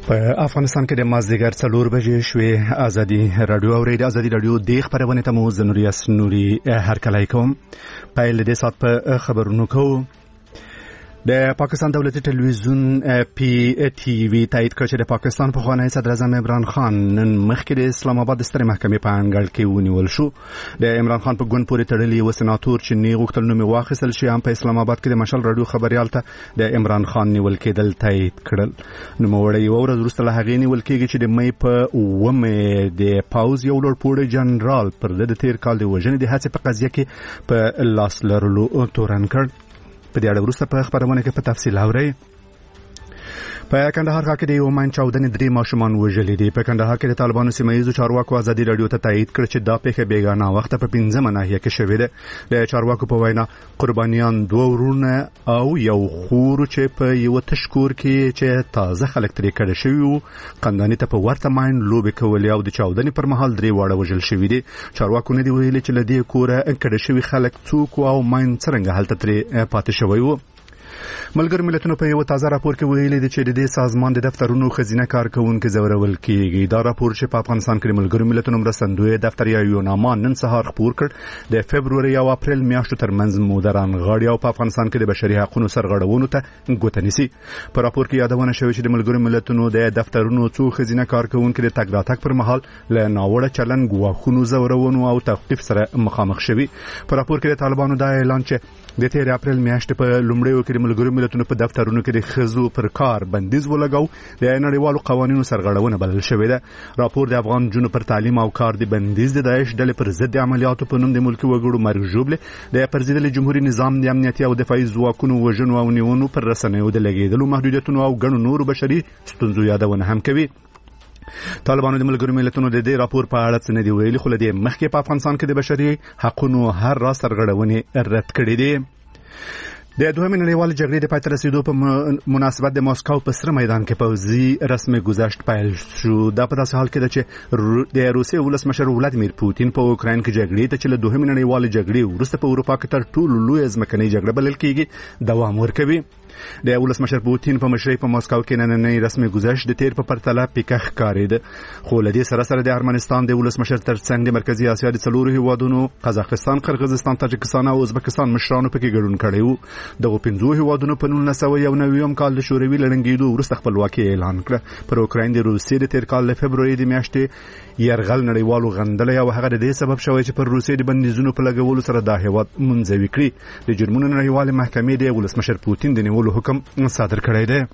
په افغانستان کې د مازدیګر 4 بجې شوې ازادي رادیو اورید ازادي رادیو د خبرونه ته مو زنوریاس نوري هرکلای کوم په دې سات په خبرونو کوم د پاکستان دولتي ټلویزیون پی ټي وی تایید کړ چې د پاکستان په خوانی صدر اعظم عمران خان نن مخکې د اسلام آباد سترې محکمې په انګړ کې ونیول شو. د عمران خان په ګوند پورې تړلي و سناتور چې نه غوښتل نوم واخیستل شي هم په اسلام آباد کې د مشال رادیو خبريال ته د عمران خان نیول کېدل تایید کړل. نو موړی ورځ وروسته له هغې نیول کېږي چې د مې په ومه د پاوز یو لوړ پوړی جنرال پر د تیر کال د وژنې د هڅې په قضیه کې په لاس لرلو تورن کړ. په دې اړه وروسته په خبرونه کې په تفصیل اورئ. په کندهار کې د یو من چاودنې 3 ماشومان وژلي دي. په کندهار کې د طالبانو سیمه‌ییزو چارواکو ازادي رادیو ته تایید کړ چې دا پیښه بیګانه وخت په 15 ناحیه کې شوې ده. د چارواکو په وینا قربانیان 2 ورونه او یو خور چې په یو تشکور کې چې تازه خلک ترې کړه شوی وو قندانی ته په ورته ماین لوبې کولې او د چاودنې پر مهال 3 واړه وژل شوی دي. چارواکو نه دی ویلي چې لدې کوره کړه شوی خلک څوک او ماین څنګه حالت ترې پاتې شوی وو. ملګر ملتونو په یو تازه راپور کې ویلي دي چې د دې سازمان د دفترونو خزینه کارکونکو زورول کیږي. دا راپور چې په افغانستان کې ملګر ملتونو مرستندوی دفتر یا یوناما نن سهار خبر کړ د فبرवरी او اپریل میاشتو ترمنځ مودران غاړي او په افغانستان کې د بشري حقوقو سرغړونو ته ګوته نیسي. په راپور کې یادونه شوې چې د ملګر ملتونو د دفترونو څو خزینه کارکونکو د تګ راتګ پر مهال له ناوړه چلن ګواښونو زورونو او توقيف سره مخامخ شوي. په راپور کې د طالبانو دا اعلان چې د 13 اپریل میاشتې په لومړیو کې د ملګرو ملتونو په دفترونو کې د خزو پر کار بندیز ولګاو د نړیوالو قوانینو سرغړونه بلل شوې ده. راپور د افغان جنو پر تعلیم او کار د بندیز د داعش ډلې پر ضد عملیاتو په نوم د ملکی وګړو مرګ ژوبله د پرزیدل جمهوریت نظام د امنیتي او دفاعي ځواکونو وژنو او نیونو پر رسنیو د لګیدلو محدودیتونو او ګڼو نورو بشري ستونزو یادونه هم کوي. طالبانو د ملګرو ملتونو د دې راپور په اړه څه نه دی ویلي خو له دې مخکې په افغانستان کې د بشري حقوقو هر را سرغړونې رد کړې دي. د دویمې نړیوالې جګړې د پای ته رسیدو په مناسبت د ماسکو په سره میدان کې پوځي رسمي گذشت پیل شو. دا په داسې حال کې ده چې د روسیې ولسمشر ولادیمیر پوتین په اوکراین کې جګړې ته چې له دویمې نړیوالې جګړې وروسته په اروپا کې تر ټولو لویه ځمکنۍ جګړه بلل کېږي دوام ورکوي. د ولسمشر پوتین په مشرۍ په ماسکو کې نننۍ رسمي گذشت د تیر په پرتله پیکه ښکارېده. خو له دې سره د ارمنستان د ولسمشر ترڅنګ د مرکزي اسیا د 4 هیوادونو قزاقستان، قرغیزستان، تاجکستان او ازبکستان مشرانو پکې ګډون کړی وو. دغه 15 هیوادونو په 1991 کال د شوروي لړنګېدو وروسته خپلواکي اعلان کړه. پر اوکراین د روسیې د تیر کال له فبرवरी د میاشتې يرغل نړیوالو غندلې او هغه د دې سبب شوی چې پر روسیې د بندیزونو په لګولو سره دا هیواد منځوي کړي. د جرمنو نړیوالې محکمې د ولسمشر پوتین د نیولو حکم صادر کړی دی.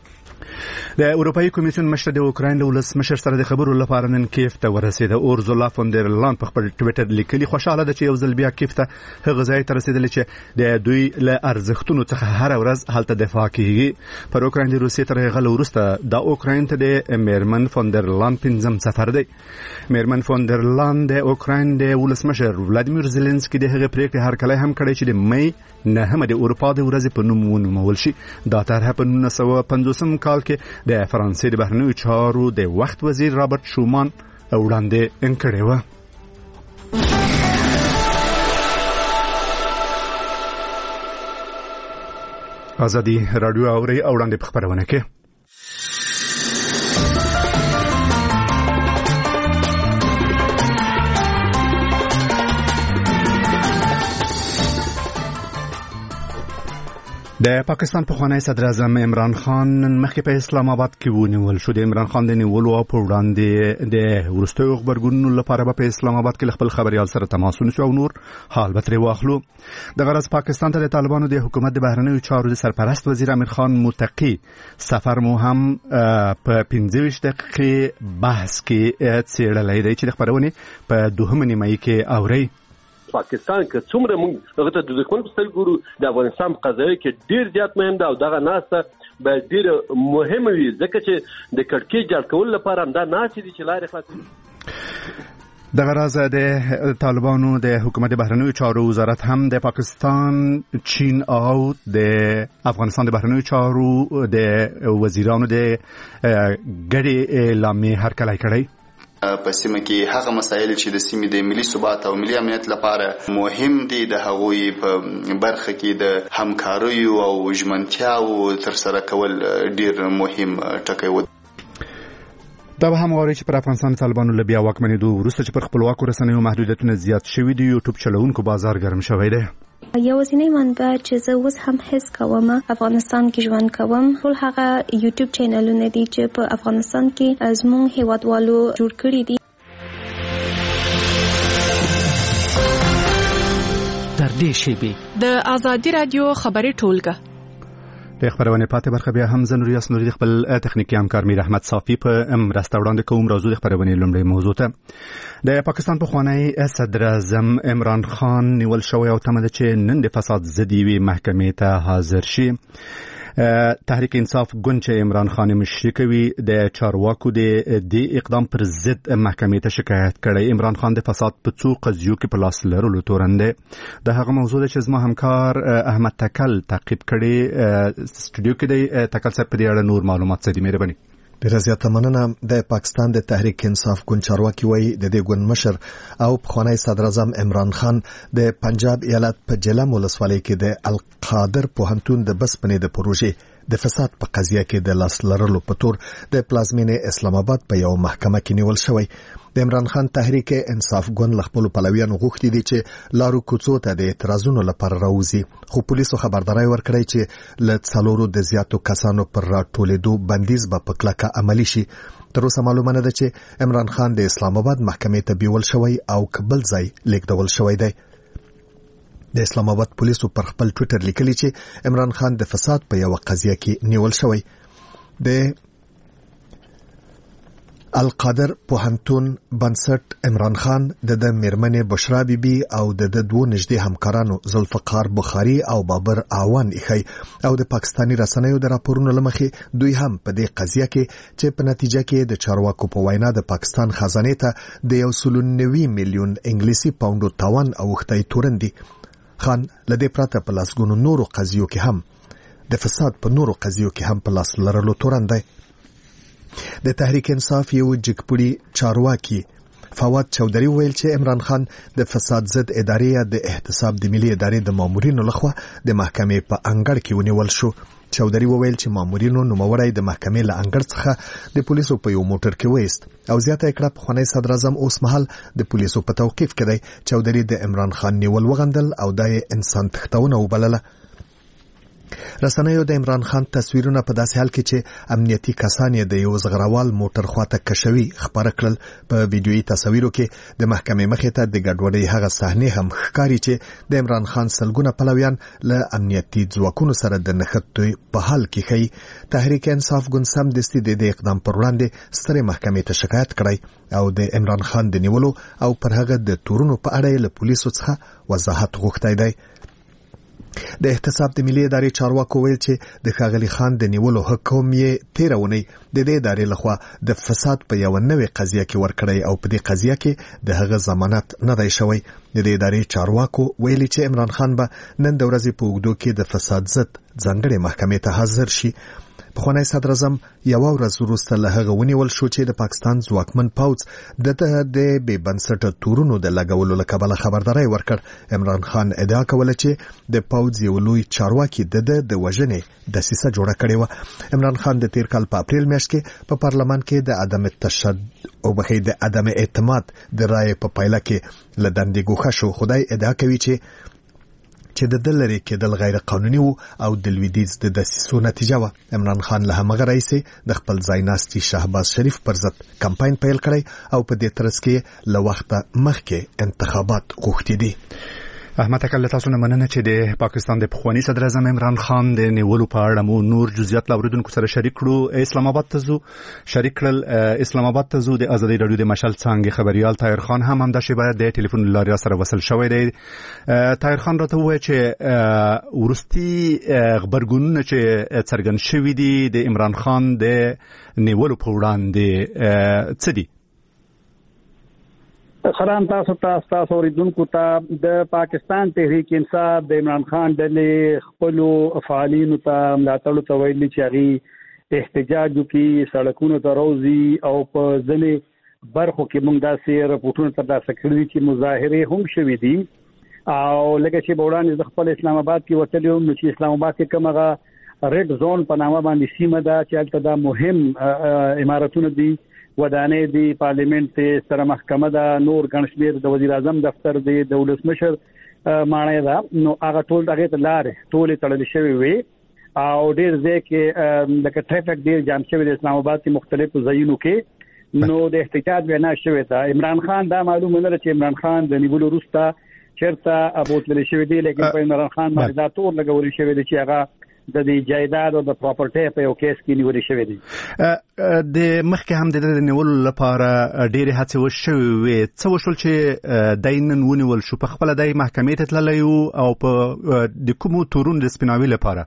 د اروپאי کمیسیون مشر د اوکراین له ولسمشر سره د خبرو لپاره نن کیف ته ورسېده. اورزولا فون در لاین په خپل ټوئیټر لیکلي خوشاله ده چې یو ځل بیا کیف ته هغه ځای ته رسیدلی چې د دوی له ارزښتونو څخه هر ورځ هلته دفاع کیږي. پر اوکراین د روسیې تر هغه وروسته د اوکراین ته د میرمن فون در لاین 5م سفر دی. میرمن فون در لاین د اوکراین د ولسمشر ولادیمیر زيلنسکي د هغه پریکړه هرکلی هم کړی چې د مې 9 د اروپا د ورځې په نوم ونومول شي. دا طرح په 1950 کال کې د فرانسې د بهرنیو چارو د وخت وزیر رابرټ شومان وړاندې کړې و. ازادي رادیو اوري وړاندې په خبرونه کې د پاکستان په خوانی صدر اعظم عمران خان مخکې په اسلام آباد کې ونیول شو. د عمران خان د نیولو او په وړاندې د وروستیو خبرګونونو لپاره په اسلام آباد کې خپل خبريال سره تماس ونیسو او نور حال به ترې واخلو. د غرض پاکستان ته د طالبانو د حکومت د بهرنیو چارو د سرپرست وزیر امیر خان متقی سفر مو هم په 15 دقیقې بحث کې څېړلی دی چې د خبرونې په 2 نیمه کې اوري. پاکستان که څومره موږ هغه ته د دښمن په سترګو ګورو د افغانستان په قضیه کې ډیر زیات مهم ده او دغه ناسته به ډیر مهم وي ځکه چې د کړکۍ جوړ کول لپاره هم دا ناسې دي چې لارې خلاصوي. دغه راز د طالبانو د حکومت بهرنیو چارو وزارت هم د پاکستان، چین او د افغانستان د بهرنیو چارو د وزیرانو د ګډې اعلامیې هرکلی کړی. په سیمه کې هغه مسایل چې د سیمې د ملي ثبات او ملي امنیت لپاره مهم دي د هغوی په برخه کې د همکارۍ او ژمنتیاو تر سره کول ډیر مهم ټکی و. دا به هم غواړي چې پر افغانستان طالبانو له بیا واکمنېدو وروسته چې پر خپلواکو رسنیو محدودیتونه زیات شوي دي، یوټیوب چلوونکو بازار ګرم شوی دی. یوازینی منبع چې زه اوس هم حس کوم افغانستان کې ژوند کوم ټول هغه یوټیوب چینلونه دي چې په افغانستان کې زموږ هیوادوالو جوړ کړي دي. تر دې شیبې د آزادي رادیو خبري ټولګه د خبرونه پاتې برخه بیا هم زنوري اسنوري خپل تخنیکی همکار میر احمد صافی په مرسته وړاندې کوم. راځو د خبرونه لومړی موضوع ته. د پاکستان پخوانی صدر اعظم عمران خان نیول شوی او تمه ده چې نن د فساد ضدي محکمې ته حاضر شي. تحریک انصاف ګوند چې عمران خان مشري کوي د چارواکو د اقدام پر ضد محکمې ته شکایت کړی. عمران خان د فساد په څو قضیو کې په لاس لرلو تورن دی. د هغه موضوع ده چې زما همکار احمد تکل تعقیب کړي سټوډیو کې دی. تکل صاحب په دې اړه نور معلومات څه دي؟ مهرباني. ډیره زیاته مننه. د پاکستان د تحریک انصاف ګوند چارواکي وایي د دې ګوند مشر او پخوانی صدر اعظم عمران خان د پنجاب ایالت په جلم ولسوالۍ کې د القادر پوهنتون د بسپنې د پروژې د فساد په قضیه کې د لاس لرلو په تور د پلازمینې اسلام آباد په یو محکمه کې نیول شوی. د عمران خان تحریک انصاف ګوند له خپل پلویانو غوښتي دي چې لارو کوڅو ته د اعتراضونو لپاره راوځي، خو پولیسو خبرداري ورکړی چې له څلورو د زیاتو کسانو پر راټولېدو بندیز به په کلکه عملی شي. تر اوسه معلومه نه ده چې عمران خان د اسلام آباد محکمې ته بیول شوی او کابل ځای لیږدول شوی دی. د اسلام آباد پولیسو پر خپل ټویټر لیکلي چې عمران خان د فساد په یو قضیه کې نیول شوی. د القادر پوهنتون بنسټ عمران خان د میرمنې بشرا بیبي او د دوه نږدې همکارانو ذوالفقار بخاری او بابر اعوان ایخی او د پاکستانی رسنیو د راپورونو لمخې دوی هم په دې قضیه کې چې په نتیجه کې د چارواکو په وینا د پاکستان خزانه ته د 1.9 میلیون انګلیسي پاونډو تاوان اوختي تورندي. خان لدې پراته په لاسګونو نورو قضیو کې هم د فساد په نورو قضیو کې هم په لاس لرلو تورندي. د تحریک انصاف یو جګپوړي چارواکي فواد چودري ویل چې عمران خان د فساد ضد ادارې د احتساب د ملي ادارې د مامورینو لخوا د محکمې په انګړ کې ونیول شو. چودري ویل چې مامورینو نوموړی د محکمې له انګړ څخه د پولیسو په یو موټر کې وېست او زیاته کړه پخوانی صدر اعظم اوس مهال د پولیسو په توقیف کې دی. چودري د عمران خان نیول وغندل او د انسان تختونه وبلله. رسنیو د عمران خان تصویرونه په داسې حال کې چې امنیتي کسان یې د یو زغروال موټر خواته کشوي خبره کړل. په ویډیويي تصویرو کې د محکمې مخې ته د ګډوډۍ هغه صحنه هم ښکاري چې د عمران خان سلګونه پلویان له امنیتي ځواکونو سره د نښتې په حال کې خي. تحریک انصاف ګوند سم دستي د اقدام پر وړاندې سترې محکمې ته شکایت کړی او د عمران خان د نیولو او پر هغه د تورونو په اړه له پولیسو څخه وضاحت غوښتي دی. د احتساب د ملي ادارې چارواکو ویل چې د ښاغلي خان د نیولو حکم یې 13 ونی د دې ادارې لخوا د فساد په یو نوې قضیه کې ورکړی او په دې قضیه کې د هغه ضمانت نه دی شوی. د دې ادارې چارواکو ویلي چې عمران خان به نن د ورځې په اوږدو کې د فساد ضد ځانګړې محکمې ته حاضر شي. پخوانی صدر اعظم یو ورځ وروسته له هغه ونیول شو چې د پاکستان ځواکمن پوځ د بې بنسټه تورونو د لګولو له کبله خبرداري ورکړ. عمران خان ادعا کوله چې د پوځ یو لوی چارواکي د وژنې دسیسه جوړه کړې و. عمران خان د تیر کال په اپریل میاشت کې په پارلمان کې د عدم تشدد او د عدم اعتماد د رائے په پایله کې لدندې ګوښه شو. خدای ادعا کوي چې د دلري کېدل غیر قانوني وو او د لویدیز د دسیسو نتیجه و. عمران خان له همغه رئیس د خپل ځایناستي شهباز شریف پر ضد کمپاین پیل کړی او په دې ترڅ کې له وخته مخکې انتخابات غوښتي دي. احمد اکل تاسو نه مننه چې د پاکستان د پخوانی صدر اعظم عمران خان د نیولو په اړه مو نور جزئیات لاوریدونکو سره شریک کړو. اسلام آباد ته زو شریک کړل. اسلام آباد ته زو د ازادي رادیو د مشال څنګه خبريال طاهر خان هم د شی د ټلیفون لارې سره وصل شوی دی. طاهر خان راته وایي چې ورستي خبرګونونه چې څرګند شوی دي د عمران خان د نیولو په وړاندې څه دي؟ خران تاسو اوریدونکو ته د پاکستان تحریک انصاف د عمران خان د خپل فعالینو ته ملاتړ ته ویلي چې هغه احتجاج وکړي، سړکونو ته راوځي او په ځینې برخو کې موږ داسې راپورټونه ترلاسه کړي چې مظاهره هم شوې دي او لکه چې بوړان د خپل اسلام آباد کې وتلو نو چې اسلام آباد کې کومه ریډ زون په نامه باندې سیمه ده چې هلته دا مهم عمارتونه دي ودانې دی پارلیمنت ته ستره محکمه ده نور ګڼشمیر د وزیر اعظم دفتر دی د ولسمشر مانای ده نو هغه ټول دغه ته لارې ټول تړل شوی وي او ډیر ځکه لکه ټریفیک ډیر جام شوی د اسلام آباد کې مختلفو ځایونو کې نو د احتجاج وینا شوی ده عمران خان دا معلومه نه چې عمران خان د نیولو وروسته چیرته ابوتل شوی دی لیکن په عمران خان باندې دا تور لګول شوی دی چې هغه د دې جایداد او د پراپرټي په یو کیس کې نیول شوی دی د مخکې هم د نیولو لپاره ډېر هڅې وشوي څه وشول چې داینن ونیول شو په خپل د محکمې ته تللی او په د کومو تورون د سپیناوي لپاره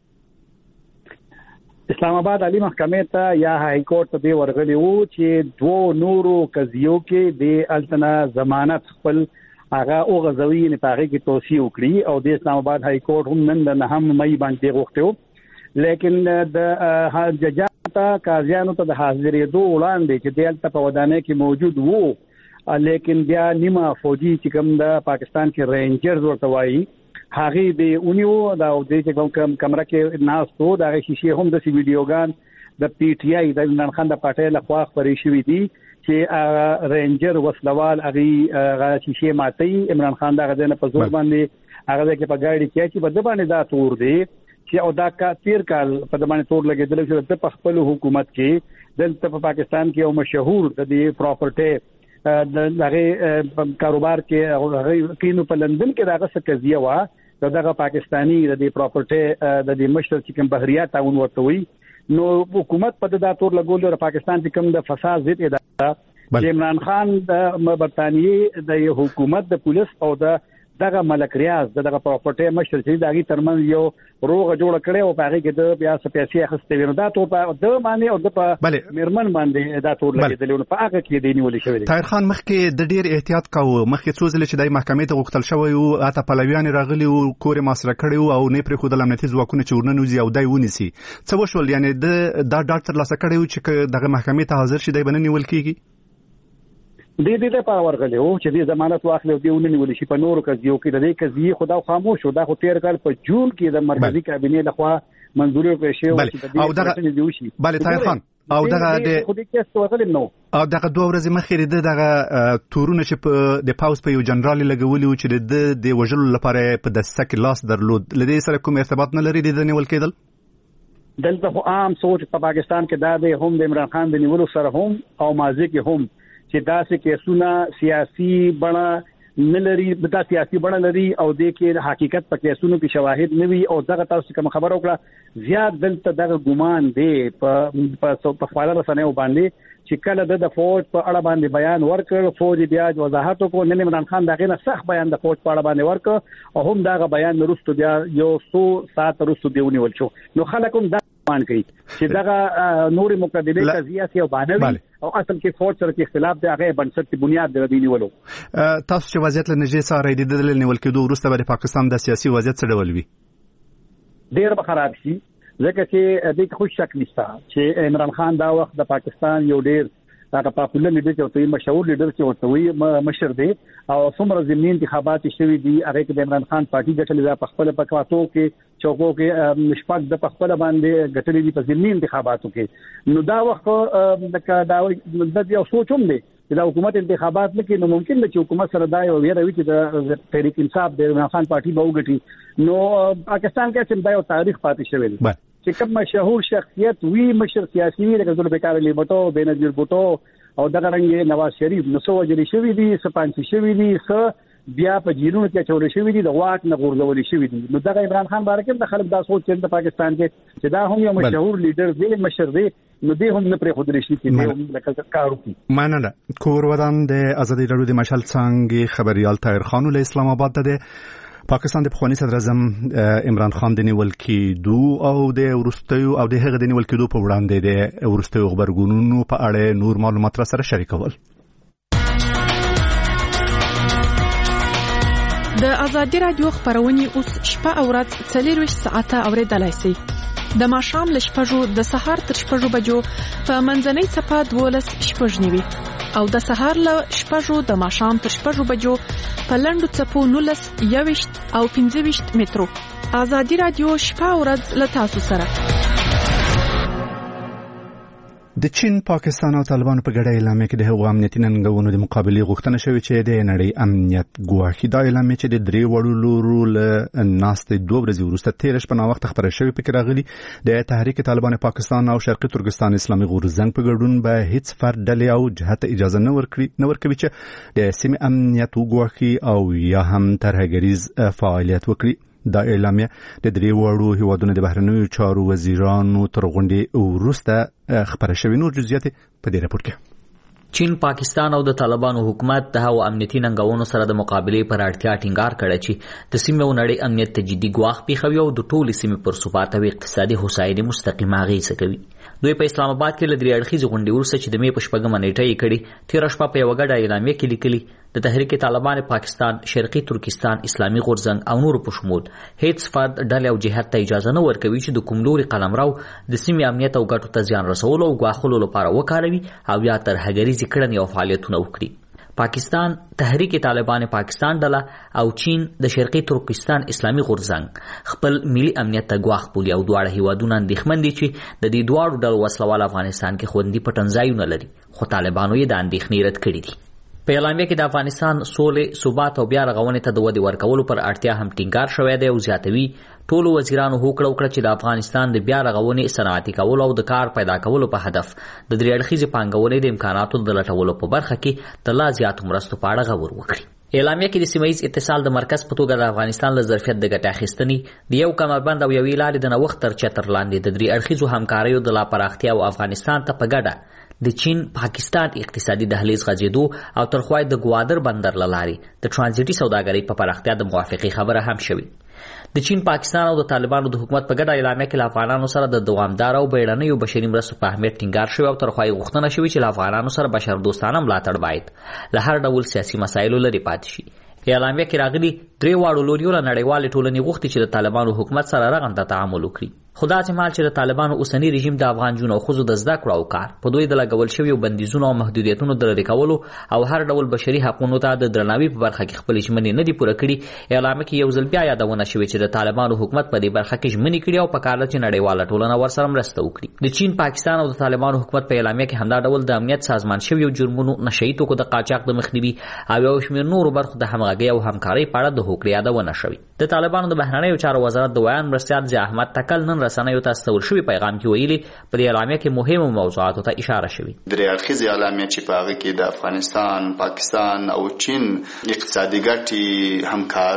اسلام آباد عالی محکمې ته یا های کورټ ته ورغلی وو چې دوه نورو قضیو کې د التنا ضمانت خپل هغه او غزوی نه پاره کې توصیه وکړي او د اسلام آباد های کورټ هم نن د هم مې باندې غوښتو لیکن د ججاتا قاضیانو ته د حاضرېدو وړاندې چې دلته په ودانۍ کې موجود وو لیکن بیا نیمه فوجي چې کوم د پاکستان کې رینجرز ورته وایي هغه دی اونیو دا د چې کوم کمره کې ناس تو دا شیشه هم د سی ویډیوګان د پی ټی آی د عمران خان د پټه لخوا خبرې شوې دي چې رینجر وسلوال هغه شیشه ماتي عمران خان دا غدنه په زور باندې هغه کې په ګاډي کې چې په دبانې دا تور دی چې او دا کا تیر کال په دبانې تور لګیدل چې د خپل حکومت کې دلته په پاکستان کې یو مشهور د دې پراپرټي د هغه کاروبار کې هغه کینو په لندن کې داغه څه قضیه وا دغه پاکستانی د دې پراپرټي د دې مشر چې کوم بحریات تعاون ورته وي نو حکومت په دا تور لګول د پاکستان چې کوم د فساد ضد اداره عمران خان د برتانیې د حکومت د پولیس او دغه ملک ریاض دغه پراپرټي مشر چې دغه ترمن یو روغه جوړ کړي او هغه کې د بیا سپیسي اخستې وردا ته په د باندې او د مرمن باندې دا تور لګیدل نو په هغه کې دی نیول شوی دی طاهر خان مخکې د ډیر احتیاط کاوه مخکې څو ځله چې د محکمې ته غوښتل شوی او اته پلویان راغلي او کور مسره کړي او نه پرې خو د امنیتي ځواکونو چې ورننوزي او دای ونیسي څه وشول یعنی دا ډاکټر لاسه کړي چې دغه محکمې ته حاضر شي دای بننی ول کیږي د په ورغلی او چې د ضمانت واخلې او دیونه نیول شي په نورو قضیو کې د دې قضیه خدا خاموش شو دا خو تیر کال په جون کې د مرکزی کابینې لخوا منځوري کړې شو چې د دې دی وشي بله طاهر خان او دغه د خو دې کیس ورغلی نو او دغه 2 ورځې مخکې دغه تورونه چې په د پاوز په یو جنرال لګولي او چې د وژلو لپاره په د سک لاس درلود لدې سره کوم ارتباط نه لري د نیول کېدل دلته خو عام سوچ په پاکستان کې دا د هم د عمران خان د نیولو سره هم او ماضي کې هم چې دا څه کیسونه سیاسي بڼه نه لري دا سیاسي بڼه لري او د کې حقیقت په کیسونو کې شواهد نه وي او دغه تاسو کوم خبر وکړه زیات دلته دغه ګمان دی په خپل رسنیو باندې چې کله د فوج په اړه باندې بیان ورکړ فوج بیا وضاحت وکړ نن عمران خان دغه نه سخت بیان د فوج په اړه باندې ورکړ او هم دغه بیان وروسته بیا یو 100 ساعت وروسته دیونی ول شو نو خلکم مان کوي چې دغه نوري مقدمه قضیه سی او باندې او اصل کې فوج سره اختلاف دی هغه بنسټ بنیاد دی نیولو تاسو چې وضعیت لنجې سره د دې نیول کېدو وروسته د پاکستان د سیاسي وضعیت څه ډول وي ډیر به خراب شي ځکه چې د خو شک نشته چې عمران خان دا وخت د پاکستان یو ډیر دا پاپولر لیډر چې وته مشهور لیډر چې وته وي مشر دی او څومره ضمني انتخابات شوي دي هغه کې د عمران خان پارټي ګټلې په خپل پکواتو کې چوکو کې نشپات د خپل باندې ګټلې دي په ضمني انتخاباتو کې نو دا وخت دا یو سوچوم دی چې دا حکومت انتخابات نه کې نو ممکن ده چې حکومت سره دا یو ویره وي چې د تحریک انصاف د عمران خان پارټي به وګټي نو پاکستان کې چې دا یو تاریخ پاتې شوی دی چې کوم مشهور شخصیت وی مشر سیاسي لکه ذوالفقار علي بټو بنظیر بټو او دغه رنګ نواز شریف نو سو وجري شوی دي سپانسی شوی دي بیا په جیرونو کې چورې شوی دي د واک نه غورځول شوی دي نو دغه عمران خان باره کې د خلک دا سوچ چې د پاکستان کې چې دا هم یو مشهور لیډر دی مشر دی نو دې هم نه پرې خود رشي کې هم لکه کار وکړي مننه کور ودان د ازادي رادیو د مشال څنګه خبريال طاهر خان له اسلام آباد ده پاکستان د پخوانی صدر اعظم عمران خان د نیول کېدو او د ورستیو او د هغه د نیول کېدو په وړاندې د ورستیو خبرګونونو په اړه نور معلومات را سره شریکول د ازادي رادیو خبرونه اوس شپه او ورځ 24 ساعته اوریدلای شئ د ماښام ل شپږو د سهار تر شپږو بجو په منځنۍ صفه 12 شپږ نیوي او د سهار ل شپږو د ماښام تر شپږو بجو په لندو صفو 19 21 او 15 مترو ازادي رادیو شپه او ورځ ل تاسو سره د چین، پاکستان او طالبانو په ګډه اعلامیه کې د هغو امنیتي ننګونو د مقابلې غوښتنه شوې چې د نړۍ امنیت ګواښي. دا اعلامیه چې د درې وړو لورو له ناستې 2 ورځې وروسته 13 شپه ناوخته خبره شوې پکې راغلي د تحریک طالبان پاکستان او شرقي ترکستان اسلامي غورځنګ په ګډون به هیڅ فرد ډلې او جهت اجازه نه ورکوي چې د سیمې امنیت وګواښي او یا هم ترهګریز فعالیت وکړي. دا اعلامیه د درې وړو هیوادونو د بهرنیو چارو وزیرانو تر غونډې وروسته خبره شوې. نور جزئیات په دې راپور کې. چین، پاکستان او د طالبانو حکومت د هغو امنیتي ننګونو سره د مقابلې پر اړتیا ټینګار کړی چې د سیمې او نړۍ امنیت ته جدي ګواښ پیښوي او د ټولې سیمې پر ثبات او اقتصادي هوساینې مستقیمه اغېزه کوي. دوی په اسلام آباد کې له 3 اړخیزې غونډې وروسته چې د مې په 4 نیټه یې کړې 13 شپه په یوه ګډه اعلامیه کې لیکلي د تحریک طالبان پاکستان، شرقي ترکستان اسلامي غورځنګ او نورو په شمول هیڅ فرد، ډلې او جهت ته اجازه نه ورکوي چې د کوم لوري قلمرو د سیمې امنیت او ګټو ته زیان رسولو او ګواښلو لپاره وکاروي او یا ترهګریزې کړنې او فعالیتونه وکړي. پاکستان، تحریک طالبان پاکستان ډله او چین د شرقي ترکستان اسلامي غورځنګ خپل ملي امنیت ته ګواښ بولي او دواړه هیوادونه اندېښمن دي چې د دې دواړو ډلو وسلوال افغانستان کې خوندي پټنځایونه لري، خو طالبانو یې د اندېښنې رد کړي دي. په اعلامیه کې د افغانستان سولې، ثبات او بیا رغونې ته د ودې ورکولو پر اړتیا هم ټینګار شوی دی او زیاتوي ټولو وزیرانو هوکړه وکړه چې د افغانستان د بیا رغونې، صنعتي کولو او د کار پیدا کولو په هدف د 3 اړخیزې پانګونې د امکاناتو د لټولو په برخه کې د لا زیاتو مرستو په اړه غور وکړي. اعلامیه کې د سیمه‌ییز اتصال د مرکز په توګه د افغانستان له ظرفیت د ګټې اخیستنې د یو کمربند او یوې لارې د نوښت تر چتر لاندې د 3 اړخیزو همکاریو د لا پراختیا او افغانستان ته په ګډه د چین پاکستان اقتصادي دهلیز غځېدو او ترخوای د ګوادر بندر له لارې د ترانزیټي سوداګرۍ په پراختیا د موافقې خبره هم شوې. د چین، پاکستان او د طالبانو د حکومت په ګډه اعلامیه کې له افغانانو سره د دوامدار او بیړنیو بشري مرستو په اهمیت ټینګار شوی او ترخوای غوښتنه شوې چې له افغانانو سره بشردوستانه ملاتړ باید له هر ډول سیاسي مسایلو لرې پاتې شي. اعلامیه کې راغلي 3 واړو لوریو له نړیوالې ټولنې غوښتي چې د طالبانو حکومت سره رغنده تعامل وکړي. خو داسې مهال چې د طالبانو اوسني رژیم د افغان جنو او ښځو د زده کړو او کار په دوی د لګول شویو بندیزونو او محدودیتونو د لرې کولو او هر ډول بشري حقونو ته د درناوي په برخه کې خپل ژمنې نه دي پوره کړي. اعلامیه کې یو ځل بیا یادونه شوې چې د طالبانو حکومت په دې برخه کې ژمنې کړي او په کار چې نړیواله ټولنه ورسره مرسته وکړي. د چین، پاکستان او د طالبانو حکومت په اعلامیه کې همدا ډول د امنیت سازمان شویو جرمونو، نشئی توکو د قاچاق د مخنیوي او یو شمېر نورو برخو د همغږۍ او همکارۍ په اړه د هوکړې یادونه شوې. د طالبانو د بهرنیو چارو وزارت د ویان مرستیال ضیاء احمد تکل نن رسنیو ته استول شوی پیغام کې ویلي په دې اعلامیه کې مهمو موضوعاتو ته اشاره شوې. 3 اړخیزې اعلامیه چې په هغه کې د افغانستان، پاکستان او چین اقتصادي ګټې،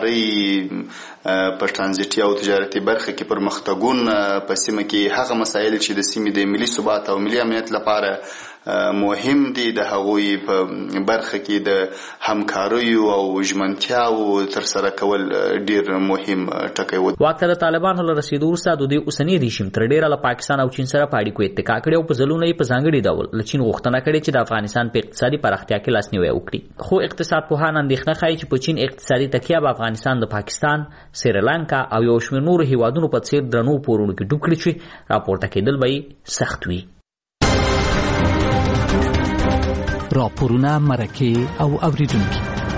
همکارۍ په ترانزیټي او تجارتي برخه کې پرمختګونه په سیمه کې هغه مسایل چې د سیمې د ملي ثبات او ملي امنیت لپاره مهم دي د هغوی په برخه کې د همکاریو او ژمنتیاو تر سره کول ډیر مهم ټکی و. واکته د طالبانو له رسیدو وروسته د دوی اوسني رژیم تر ډیره له پاکستان او چین سره په اړیکو اتکا کړی او په ځلونه یې په ځانګړي ډول له چین غوښتنه کړې چې د افغانستان په اقتصادي پراختیا کې لاسنیوی وکړي. خو اقتصاد پوهان اندېښنه ښیي چې په چین اقتصادي تکیه به افغانستان د پاکستان، سریلانکا او یو شمېر نورو هیوادونو په څیر درنو پورونو کې ډوب کړي چې راپورته کېدل به یې سخت وي. راپورونه، مرکې او اوریدونکي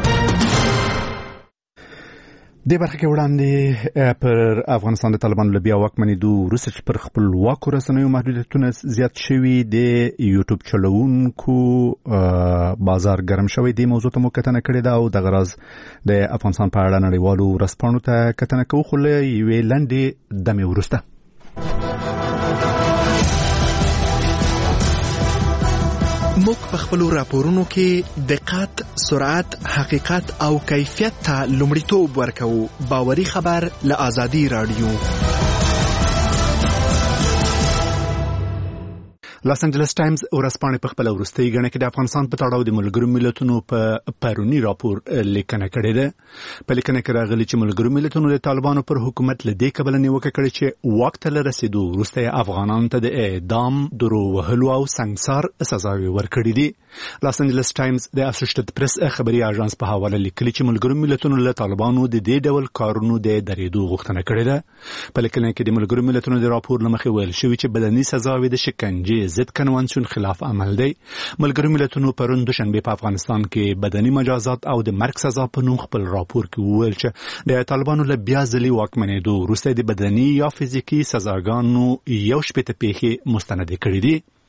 د برخه کې وړاندې پر افغانستان د طالبانو له بیا واکمنېدو وروسته چې پر خپلواکو رسنیو محدودیتونه زیات شوي، د یوټیوب چلوونکو بازار ګرم شوی. دې موضوع ته مو کتنه کړې ده او دغه راز د افغانستان په اړه نړیوالو ورځپاڼو ته کتنه کوو، خو له یوې لنډې دمې وروسته. موږ په خپلو راپورونو کې دقت، سرعت، حقیقت او کیفیت ته لومړیتوب ورکوو. باوري خبر له آزادي رادیو. لاس انجلس ټایمز ورځپاڼه په خپل وروستۍ غڼه کې د افغانستان په تړاو د ملګرو ملتونو په پرونی راپور لیکنه کړې ده. په لیکنه کې راغلي چې ملګرو ملتونو د طالبانو پر حکومت له دې کبله نیوکه کړې چې وخت له رسیدو وروسته افغانانو ته د اعدام، درو وهلو او سنگسار سزاوي ورکړې دي. لاس انجلس ټایمز د اسوسییټډ پریس خبري اژانس په حواله لیکلي چې ملګرو ملتونو له طالبانو د دې ډول کارونو د درېدو غوښتنه کړې ده. په لیکنه کې د ملګرو ملتونو د راپور لمخې ویل شوی چې بدني سزاوي د شکنجې ضد کنوانسیون خلاف عمل دی. ملګرو ملتونو پرون دوشنبه په افغانستان کې بدني مجازات او د مرګ سزا په نوم خپل راپور کې وویل چې د طالبانو له بیا ځلې واکمنېدو وروسته د بدني یا فزیکي سزاګانو یو شپېته پیښې مستند کړې دي.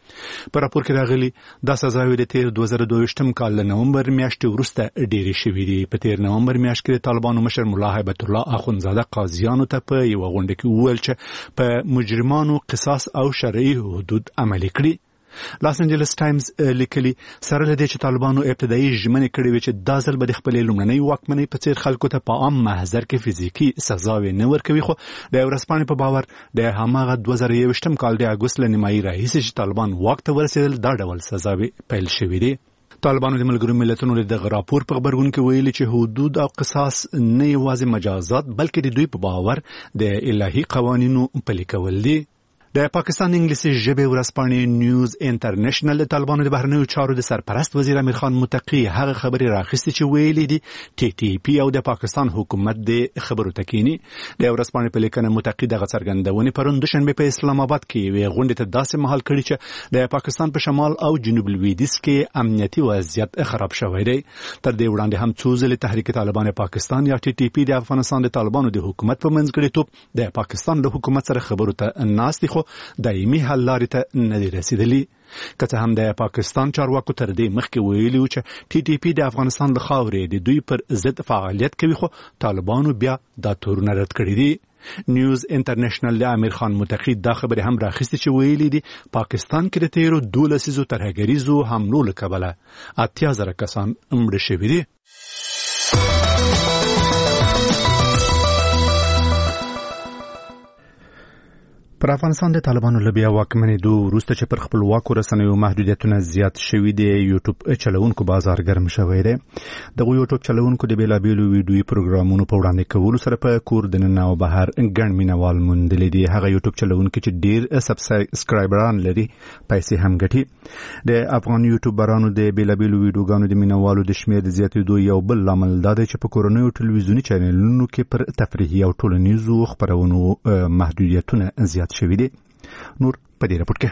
په راپور کې راغلي دا سزاوي د تیر 2022 کال د نومبر میاشتې وروسته ډېرې شوې دي. په تیر نومبر میاشت کې طالبانو مشر مولا هیبت الله اخونزاده قاضیانو ته په یو غونډه کې وویل چې په مجرمانو قصاص او شرعي حدود عملي کړي. لاس انجلس ټایمز لیکلي سره لدې چې طالبانو ابتدایي ژمنې کړې وې چې دا ځل به د خپلې لومړنۍ واکمنۍ په څیر خلکو ته په عام محضر کې فزیکي سزاوې نه ورکوي، خو د ورځپاڼې په باور د هماغه 2021 کال د اګوست له نیمایي راهیسې چې طالبان واک ته ورسېدل دا ډول سزاوې پیل شوې دي. طالبانو د ملګرو ملتونو د راپور په خبرګون کې ویلي چې حدود او قصاص نه یوازې مجازات بلکې د دوی په باور د الهي قوانینو پلي کول دي. د پاکستان انګلیسي ژبې ورځپاڼې نیوز انټرنیشنل د طالبانو د بهرنیو چارو د سرپرست وزیر امیر خان متقی هغه خبرې راخستې چې ویلي دي TTP او د پاکستان حکومت د خبرو تکینی. د ورځپاڼې په لیکنه متقی دغه څرګندونې پرون دوشنبه په اسلام آباد کې وی غونډې ته داسې مهال کړي چې د پاکستان په شمال او جنوب لویدیځ کې امنیتي وضعیت خراب شوی دی. تر دې وړاندې هم څو ځلې تحریک طالبان پاکستان یا TTP د افغانستان د طالبانو د حکومت په منځګړیتوب د پاکستان له حکومت سره خبرو ته ناست دي، خو دایمي حل لارې ته نه دي رسیدلي. که څه هم د پاکستان چارواکو تر دې مخکې ویلي و چې TTP د افغانستان له خاورې د دوی پر ضد فعالیت کوي، خو طالبانو بیا دا تورونه رد کړي دي. نیوز انټرنیشنل د امیر خان متقی دا خبرې هم راخستې چې ویلي دي پاکستان کې د تیرو 12 ترهګریزو حملو له کبله 80,000 کسان مړه شوي دي. پر افغانستان د طالبانو له بیا واکمنېدو وروسته چې پر خپلواکو رسنیو محدودیتونه زیات شوي دي، یوټیوب چلوونکو بازار ګرم شوی دی. دغه یوټیوب چلوونکو د بیلابیلو ویډیویي پروګرامونو په وړاندې کولو سره په کور دننه او بهر ګڼ مینوال موندلي دي. هغه یوټیوب چلوونکي چې ډېر سبسکرایبران لري پیسې هم ګټي. د افغان یوټیوبرانو د بیلابیلو ویډیوګانو د مینوالو د شمېر د زیاتېدو یو بل لامل دا دی چې په کورنیو ټلویزیوني چینلونو کې پر تفریحي او ټولنیزو خپرونو محدودیتونه زیات شوی دی. نور په دې راپور کې.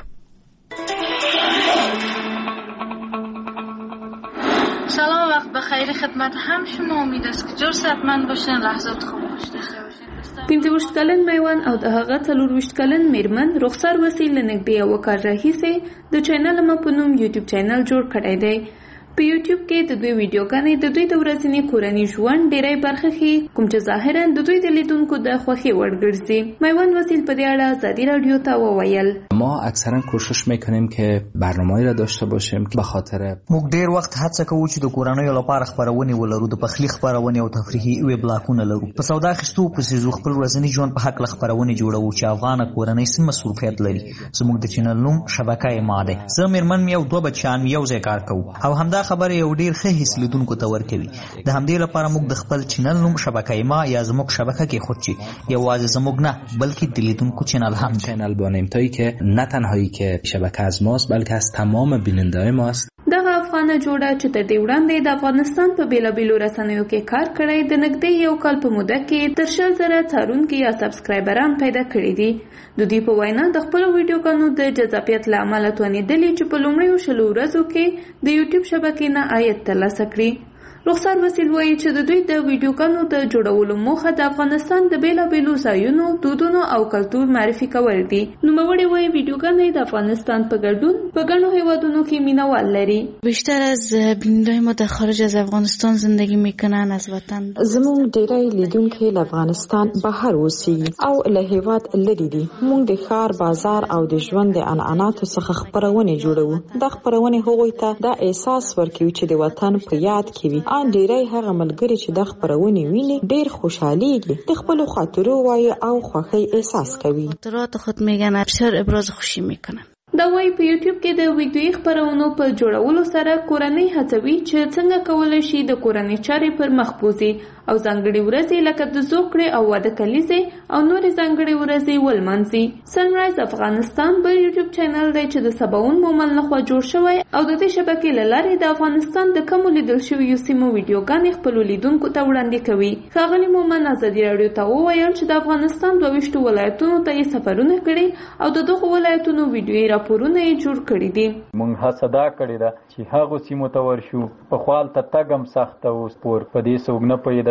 سلام، وقت بخیر خدمت هم شما. امید است که جور صحتمند باشین، لحظات خوب داشته باشین. 25 کلن میوان او د هغه 24 کلن میرمن رخسار وسیل لنګدي او کار راهیسه د چینل ما په نوم یوټیوب چینل جوړ کړی دی. په یوټیوب کې د دوی ویډیوګانې د دوی د ورځني کورني ژوند ډېری برخه ښيي، کوم چې ظاهرا د دوی د لیدونکو د خوښۍ وړ ګرځي. میوان وسیل په دې اړه آزادی رادیو ته وویل ما اکثرا کوشش میکنیم که برنامه‌ای را داشته باشیم که به خاطر موږ ډېر وخت هڅه کوو چې د کورنیو لپاره خبرونه ولرو، د پخلي خبرونه او تفریحي ویبلاګونه لرو. په سودا اخیستو پسې خپل ورځني ژوند په حق خبرونه جوړو چې افغان کورنۍ سم مصروفیت لري. زموږ د چینل نوم شبکه ما ده. زه میرمن یو دوه بچیان یو ځای کار کوو او همدا خبره یو ډیر ښه حس لیدونکو ته ورکوي. د همدې لپاره موږ د خپل چینل نوم شبکه ما یا زموږ شبکه کې خود چې یوازې زموږ نه بلکې د لیدونکو چینل هم چینل بانیم تایی که نه تنهایی که شبکه از ماست بلکه از تمام بیننده‌های ماست. دغه افغانه جوړه چې تر دې وړاندې د افغانستان په بیلابیلو رسنیو کې کار کړی د نږدې یو کال په موده کې تر 100,000 څارونکي یا سبسکرایبران پیدا کړي دي. د دوی په وینا د خپلو ویډیوګانو د جذابیت له امله توانېدلي چې په لومړیو 20 ورځو کې د یوټیوب شبکې نه عاید ترلاسه کړي. رخسار وسیل وایي چې د دوی د ویډیوګانو د جوړولو موخه د افغانستان د بیلابیلو ځایونو، دودونو او کلتور معرفي کول دي. نوموړی وایي ویډیوګانې د افغانستان په ګډون په ګڼو هیوادونو کې مینوال لري. بیشتر از بیننده‌های ما در خارج از افغانستان زندگی میکنن، از وطن. زموږ ډیری لیدونکي له افغانستان بهر اوسېږي او له هیواد لري دي. موږ د ښار، بازار او د ژوند د عنعناتو څخه خبرونه جوړوو. دا خبرونه هغوی ته دا احساس ورکوي چې د وطن په یاد کې وي. ان ډیری هغه ملګری چې د خبرونه ویني ډیر خوشحاليږي، د خپل خاطرو وایي او خوښي احساس کوي. خاطرات خود میگن، ابشر ابراز خوشی میکنن. دا وایي په یوټیوب کې د ویډیویي خبرونو په جوړولو سره کورنۍ هڅوي چې څنګه کولای شي د کورنۍ چارې پر مخ بوزي او ځانګړي ورځې لکه د زوکړې او واده کلیزې او نورې ځانګړي ورځې ولمانځي. سنرایز افغانستان بل یوټیوب چینل دی چې د سباون مومن لخوا جوړ شوی او د دې شبکې له لارې د افغانستان د کمو لیدل شویو سیمو ویډیوګانې خپلو لیدونکو ته وړاندې کوي. ښاغلي مومن ازادي راډیو ته وویل چې د افغانستان 22 ولایتونو ته یې سفرونه کړي او د دغو ولایتونو ویډیویي راپورونه یې جوړ کړي دي. موږ هڅه دا کړې ده چې هغو سیمو ته ورشو. په خپل ته تګم سخته او سپور په دې څوک نه پوهېده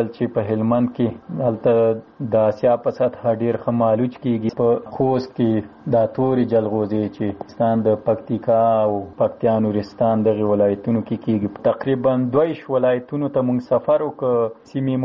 اوریدل چې په هلمند کې هلته د آسیا په سطح ډیر خمالوچ کیږي. په خوست کې د توري جلغوزي چې پاکستان د پکتیکا او پکتیا نورستان دغه ولایتونو کې کیږي. تقریبا 22 ولایتونو ته موږ سفر وکړ. سیمې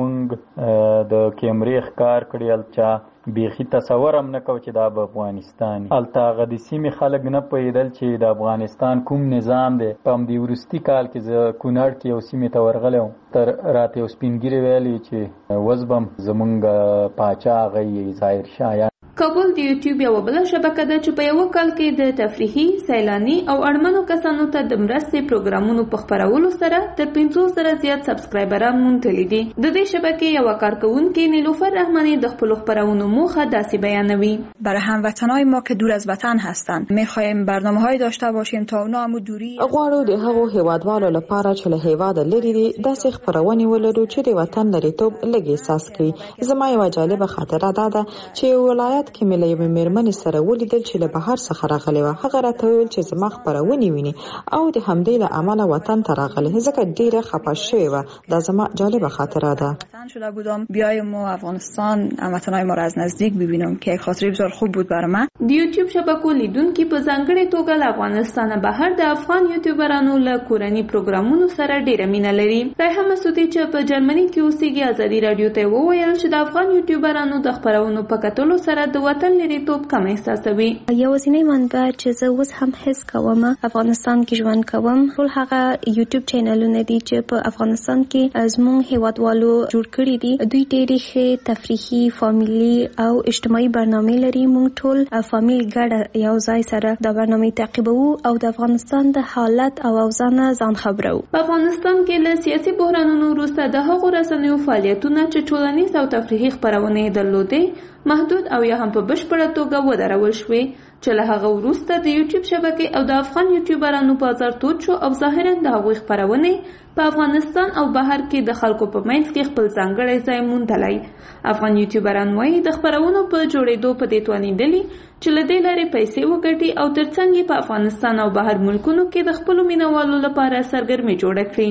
موږ د کیمرې ښکار کړی الچا بیخي تصور هم نه کو چې دا به افغانستان الته هغه د سیمې خلک نه پوهېدل چې د افغانستان کوم نظام دی. په همدې وروستي کال کې زه کونړ کې یو سیمې ته ورغلی وم. تر راته یو سپین ږیري ویلي چې اوس به زمونږ پاچا هغه ظاهر شاه. کابل د یوټیوب یو بل شبکه ده چې په یو کال کې د تفریحي، سیلاني او اړمنو کسانو ته د مرستې پروګرامونو په خپرولو سره تر 500 زیات سبسکرایبران موندلي دي. د دې شبکې یو کارکونکې نیلوفر رحمانی د خپل خپرونو موخه داسې بیانوي: برای هموطنای ما که دور از وطن هستند می‌خوایم برنامه‌هایی داشته باشیم تا اونا هم دوری غواړو د هغو هیوادوالو لپاره چې له هیواده لري دي داسې خپرونې ولرو چې د وطن لريتوب لږ احساس کړي. زما یو جالبه خاطره ده چې ولایت کې مې له یوې مېرمنې سره ولیدل چې له بهر څخه راغلې وه. هغه راته وویل چې زما خپرونې ویني او د همدې له امله وطن ته راغلې، ځکه ډېره خفه شوې وه. دا زما جالبه خاطره ده. شده بودم بیایم و افغانستان هموطنای ما را از نزدیک ببینم که یک خاطره بسیار خوب بود برای من. د یوټیوب شبکو لیدونکي په ځانګړې توګه له افغانستان بهر د افغان یوټیوبرانو له کورني پروګرامونو سره ډېره مینه لري. ریحان مسعودي چې په جرمني کې اوسېږي ازادي راډیو ته وویل چې د افغان یوټیوبرانو د خپرونو په کتلو سره د وطن لريتوب کم احساسوي. یوازینی منبع چې زه اوس هم حس کوم افغانستان کې ژوند کوم ټول هغه یوټیوب چینلونه دي چې په افغانستان کې زموږ هیوادوالو جوړ کړي دي. دوی ډېرې ښې تفریحي، فامیلي او اجتماعي برنامې لري. موږ ټول فامیل ګډه یو ځای سره د برنامې تعقیبوو او د افغانستان د حالت او اوضاع نه ځان خبرو. په افغانستان کې له سیاسي بحرانونو وروسته د هغو رسنیو فعالیتونه چې ټولنیز او تفریحي خپرونې درلودې محدود او یا هم په بشپړه توګه ودرول شوې، چې له هغه وروسته د یوټیوب شبکې او د افغان یوټیوبرانو بازار تود شو او ظاهرا د هغوی خپرونې په افغانستان او بهر کې د خلکو په منځ کې خپل ځانګړی ځای موندلی. افغان یوټیوبران وایي د خپرونو په جوړېدو په دې توانېدلي چې له دې لارې پیسې وګټي او ترڅنګ یې په افغانستان او بهر ملکونو کې د خپلو مینوالو لپاره سرګرمي جوړه کړي.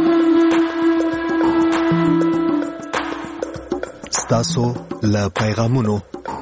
ستاسو له پیغامونو.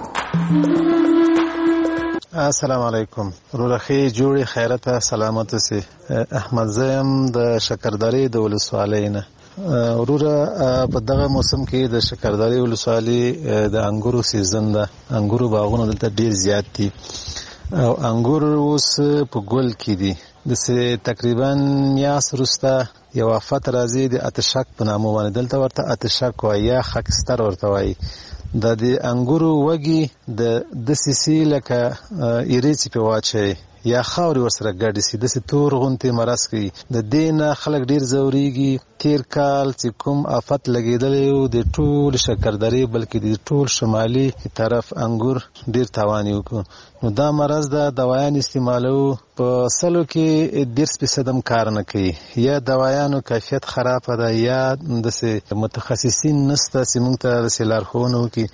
السلام علیکم. رورخي جوړي خیرت سلامت سي. احمد زیم د شکرداري د ولسوالۍ نه. وروره په دغه موسم کې د شکرداري ولسوالۍ د انګورو سیزن ده. انګورو باغونه دلته ډیر زیات دي او انګور اوس په ګل کې دي. د تقریبا میاس وروسته یو آفت راځي د اتشک په نامه باندې. دلته ورته اتشک وایي یا خاکستر ورته وایي. د انګورو وږي د سیسی لکه ایریچ په واچي یا خاوري ورسره ګډ سي د تور غونتي مرز کوي. د دین خلک ډیر زوريږي. تیر کال چې کوم آفت لګیدلی و د ټول شکردري بلکې د ټول شمالي طرف انګور ډیر تاوان وکړ. نو دا مرز د دوايان استعمالو په سلو کې 10% کار نه کوي. یا دوايانو کیفیت خراب ده یا د متخصصین نسته چې موږ ته لارښوونه وکړي.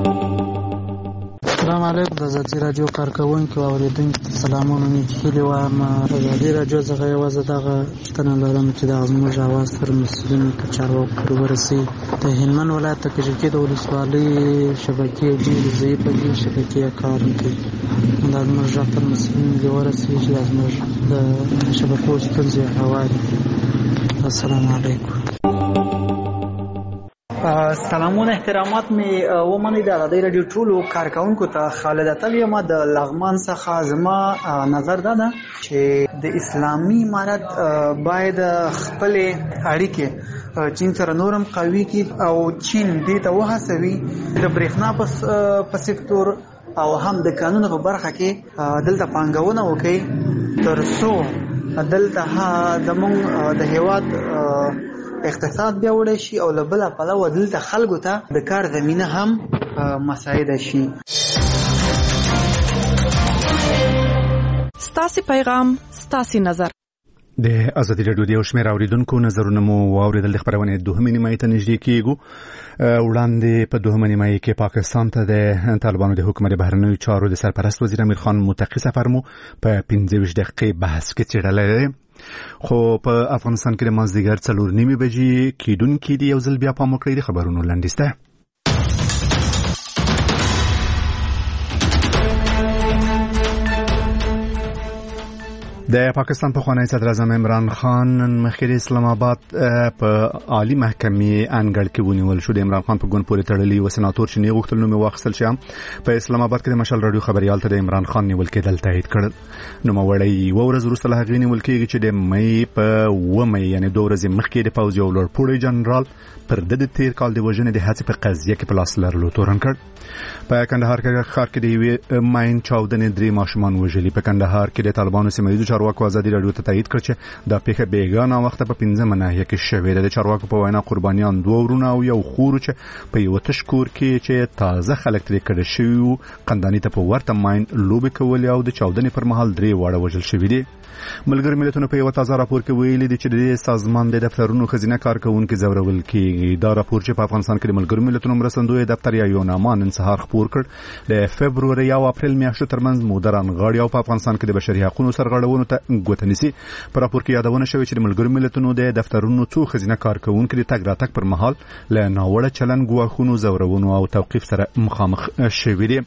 السلام علیکم. د ازادي راډیو کارکونکو او اوریدونکو ته سلامونه. مې هیله وایم ازادي راډیو څخه یوازې دغه پوښتنه لرم چې د زموږ اواز تر مسؤلینو په چارواکو پورې ورسي. د هلمند ولایت د کجکي د ولسوالۍ شبکې ډېرې ضعیفه دي، شبکې کار نه کوي. دا زموږ غږ تر مسؤلینو دې ورسي چې دا زموږ د شبکو ستونزې هواري. السلام علیکم. سلامونه احترامات می ومني د ازادي راډیو ټولو کارکونکو ته. خالد اتل یم د لغمان څخه. زما نظر دا ده چې د اسلامي امارت باید خپل اړیکې چین سره نورم قوي کړي او چین دې ته وهڅوي د برېښنا په سکتور او هم د قانون په برخه کې دلته پانګونه وکړي تر څو دلته زموږ د هیواد اقتصاد بیا وړي شي او له بله پلوه دلته خلکو ته د کار زمینه هم مساعده شي. ستاسو پیغام، ستاسو نظر. د ازادي راډیو د شمیر اوریدونکو نظرونه مو واوریدل. خبرونه دوهمه نیمه ته نږدې کیږو. وړاندې په دوهمه نیمه کې پاکستان ته د طالبانو د حکومت بهرنیو چارو د سرپرست وزیر امیر خان متقی سفر مو په 15 دقیقې بحث کې چیرلې. خو په افغانستان کې د مازدیګر 4:30 بجې کېدونکې دي. یو ځل بیا پام وکړئ د خبرونو لنډیسته. د پاکستان پخوانی صدر اعظم عمران خان مخکې اسلام آباد په عالی محکمې انګړ کې ونیول شو. د عمران خان په ګوند پورې تړلي و سناتور چې نه غوښتل نوم واخیستل شي په اسلام آباد کې د مشال رادیو خبريال ته د عمران خان نیول کېدل تایید کړ. نو مړی و ورځ وروسته له هغې نیول کېږي چې د مې په 2 مې یعنی 2 ورځې مخکې د پوځ یو لوړپوړی جنرال پر د تیر کال د وژنې د هڅې په قضیه کې په لاس لرلو تورن کړ. په کندهار ښار کې د یوې ماین چاودنې 3 ماشومان وژلي. په کندهار کې د طالبانو سیمه‌ییزو چارواکو ازادي رادیو ته تایید کړ چې دا پیښه بیګانه وخت په 15 ناحیه کې شوې ده. د چارواکو په وینا قربانیان 2 ورونه او یو خور چې په یو تشکور کې چې تازه خلک ترې کړه شوی قندانی ته په ورته ماین لوبې کولې او د چاودنې پر مهال 3 واړه وژل شوي دي. ملګری ملتونو په یو تازه راپور کې ویلي دي چې د سازمان د دفترونو خزینه کارکونکو زورول کېږي. دا راپور چې په افغانستان کې د ملګری ملتونو مرستندوی دفتر یا یوناما نن سهار خپور کړ. د فبروري او اپریل میاشتو ترمنځ مودران غاړي او په افغانستان کې د بشري حقوقو سرغړونو ته ګوته نیسي. په راپور کې یادونه شوې چې د ملګری ملتونو د دفترونو څو خزینه کارکونکو د تګ راتګ پر مهال له ناوړه چلند ګواښونو زورونو او توقيف سره مخامخ شوي دي.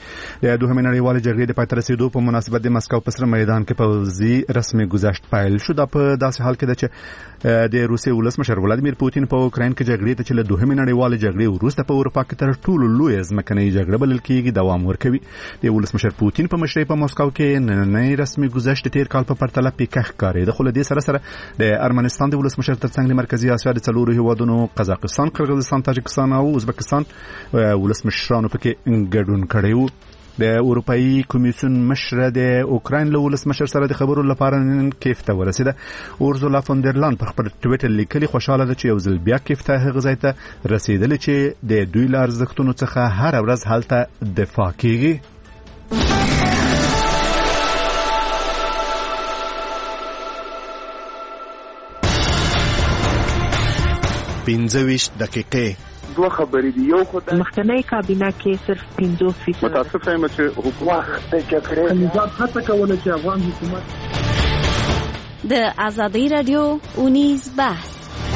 د دوهمې نړیوالې جګړې د پای ته رسیدو په مناسبت د مسکو په سره میدان کې پوځي رسمي گذشت پیل شو. دا په داسې حال کې ده چې د روسیې ولسمشر ولادیمیر پوتین په اوکراین کې جګړې ته چې له دوهمې نړیوالې جګړې وروسته په اروپا کې تر ټولو لوی ځمکنۍ جګړه بلل کېږي دوام ورکوي. د ولسمشر پوتین په مشرۍ په مسکو کې نننۍ رسمي گذشت تیر کال په پرتله پیکه ښکارېده. خو له دې سره د ارمنستان د ولسمشر ترڅنګ د مرکزي اسیا د 4 هیوادونو قزاقستان، قرغیزستان، تاجکستان او ازبکستان ولسمشرانو پکې ګډون کړی و. د اروپאי کمیسیون مشر د اوکراین له ولسمشر سره د خبرو لپاره نن کیف ته ورسیده. اورزولا فون در لاین په خپل ټویټر لیکلي خوشاله ده چې یو ځل بیا کیف ته هغه ځای ته رسیدلی چې د دوی له ارزښتونو څخه هر ورځ هلته دفاع کیږي. 25 دقیقې 2 خبرې دي. یو خدای مخکنی کابینه کې صرف 50% متاسف یم چې حکومت د جګړې نظام هڅه کوله چې افغان حکومت د ازادي رادیو اونیز بحث.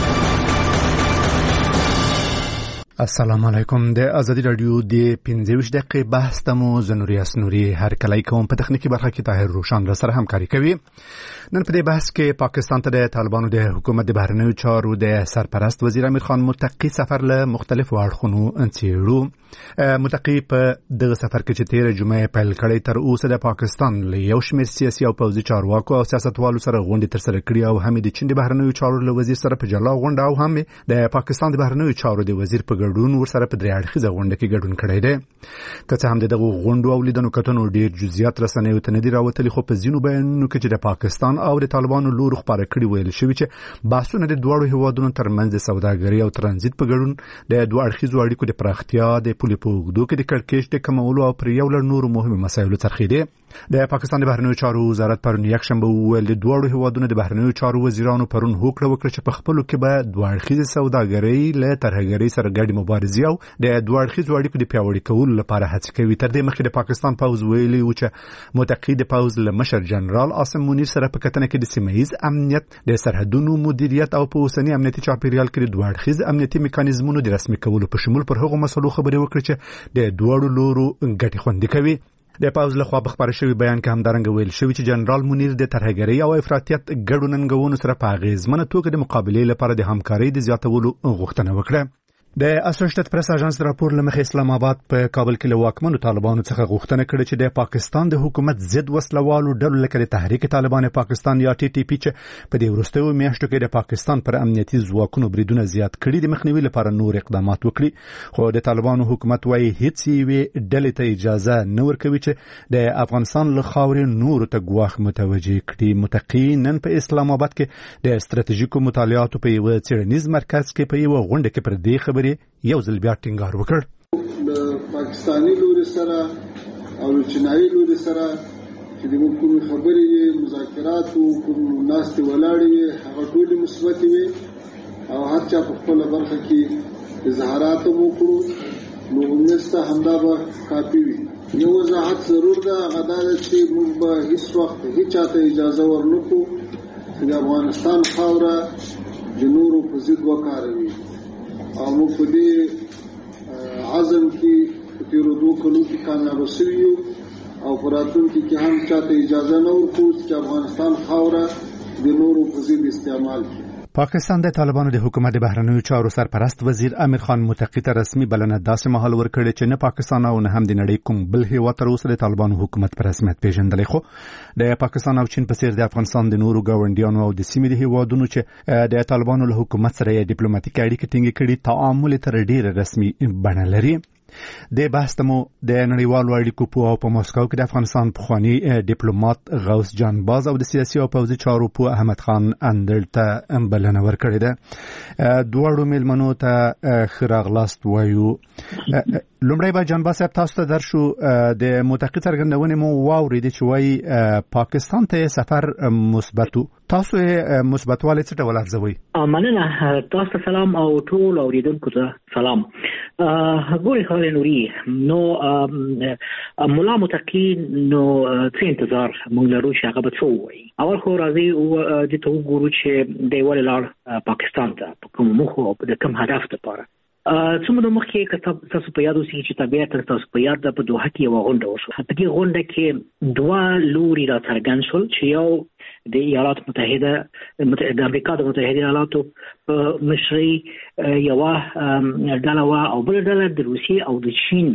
السلام علیکم. د ازادي رادیو د 25 دقیقې بحث تمو زنوري اسنوري هر کله کوم په تخنیکی برخه کې طاهر روشن را سره همکاري کوي. نن په دې بحث کې پاکستان ته د طالبانو د حکومت د بهرنیو چارو د سرپرست وزیر امیر خان متقی سفر له مختلفو اړخونو انڅیړو. متقی په دغه سفر کې چې 13 جمعې پیل کړی تر اوسه د پاکستان له یو شمېر سیاسي او پوځي چارواکو او سیاستوالو سره غونډې ترسره کړې او هم د چین د بهرنیو چارو له وزیر سره په جلا غونډه او هم د پاکستان د بهرنیو چارو د وزیر په ګډون ورسره په 3 اړخیزه غونډه کې ګډون کړی دی. که څه هم دغه غونډو او لیدنو کتنو ډیر جزئیات رسنیو ته نه دي راوتلي، خو په ځینو بیانونو کې چې د پاکستان او د طالبانو لور خبره کړي ویل شوی چې بحثونه د دوه هیوادونو ترمنځ د سوداګرۍ او ترانزیت په ګډون د دوه اړخیزو اړیکو د پراختیا، د پولې په اوږدو کې د کړکېچ د کمولو او پر یو لړ نورو مهمو مسایلو څرخېدي. د پاکستان د بهرنیو چارو وزارت پرون یکشنبه ویل د دوه هیوادونو د بهرنیو چارو وزیرانو پرون هوکړه وکړه چې په خپلو کې به دوه اړخیزه سوداګرۍ له ترهګرۍ سره ګډه مبارزه او د دوه اړخیزو اړیکو د پیاوړي کولو لپاره هڅې کوي. تر دې مخکې د پاکستان پوځ ویلي و چې متقی د پوځ له مشر جنرال عاصم منیر سره په کتنه کې د سیمه‌یز امنیت، د سرحدونو مدیریت او په اوسنی امنیتي چاپیریال کې د دوه اړخیز امنیتي میکانیزمونو د رسمي کولو په شمول پر هغو مسلو خبرې وکړي چې د دوه لورو ګټې خوندي کوي. د پاوز له خوا په خبره شوی بیان کې همدارنګه ویل شوی چې جنرال منیر د ترهګرۍ او افراطیت ګډو ننګونو سره په اغیزمنه توګه د مقابلې لپاره د همکارۍ د زیاتولو غوښتنه وکړه. د اسوسییټډ پریس اژانس راپور لمخې اسلام آباد په کابل کې له واکمنو طالبانو څخه غوښتنه کړې چې د پاکستان د حکومت ضد وسلوالو ډلو لکه د تحریک طالبان پاکستان یا ټي ټي پی چې په دې وروستیو میاشتو کې د پاکستان پر امنیتي ځواکونو بریدونه زیات کړي د مخنیوي لپاره نور اقدامات وکړي. خو د طالبانو حکومت وايي هیڅ یوې ډلې ته اجازه نه ورکوي چې د افغانستان له خاورې نور ته ګواښ متوجه کړي. متقی نن په اسلام آباد کې د ستراتیژیکو مطالعاتو په یو څېړنیز مرکز کې په یو غونډه کې پر دې خبرې یو ځل بیا ټینګار وکړ. د پاکستاني لوري سره او چینایي لوري سره چې د کوم خبرې مذاکرات او کوم ناستې ولاړې وي هغه ټول مثبت وي او هر چا په خپل برخه کې اظهارات وکړو نو موږ همدا به کافي وي. یو وضاحت ضرور ده، هغه دا چې موږ به هیڅ وخت هیڅ چاته اجازه ورنکړو چې د افغانستان خاوره د نورو په ضد وکاروي او موږ په دې عزم کې په تېرو 2 کلو کې کامیابه شوي یو او په راتلونکي کې هم چاته اجازه نه ورکوو چې افغانستان خاوره د نورو په ضد استعمال کړي. پاکستان د طالبانو د حکومت د بهرنیو چارو سرپرست وزیر امیر خان متقی ته رسمي بلنه داسې مهال ورکړې چې نه پاکستان او نه هم د نړۍ کوم بل هیواد تر اوسه د طالبانو حکومت په رسمیت پیژندلی، خو د پاکستان او چین په څیر د افغانستان د نورو ګاونډیانو او د سیمې د هیوادونو چې د طالبانو له حکومت سره یې ډیپلوماټیک اړیکې ټینګې کړي تعامل تر ډیره رسمي بڼه لري. د بحث تمو د نړیوالو اړیکو په په مسکو کې د افغانستان پخوانی ډیپلوماټ غوث جان باز او د سیاسي او پوځي چارو په احمد خان اندړ ته بلنه ورکړې ده. دوړو ملمنو ته خراغلاست وایو. لومړی به جان باز صاحب تاسو ته درشو د متقی څرګندونې مو واورېدې چې وایي پاکستان ته سفر مثبتو، تاسو مثبتوالی څه ډول ارزوئ؟ مننه، تاسو ته سلام او ټول اوریدونکو ته سلام. ګوري خالد نوري، نو مولا متقی نو څه انتظار موږ لرو چې هغه به څه وایي؟ اول خو راځي د ته وګورو چې دی ولې لاړ پاکستان ته، په کوم موخه او د کوم هدف لپاره. څومره مخکې که تاسو په یاد اوسئ چې طبیعت تاسو په یاد ده په دوحه کې یوه غونډه وشوه. په دې غونډه کې 2 لوري راڅرګند شول چې یو د ایالات متحده د امریکا د متحده ایالاتو په مشرۍ یوه ډله وه او بله ډله د روسیې او د چین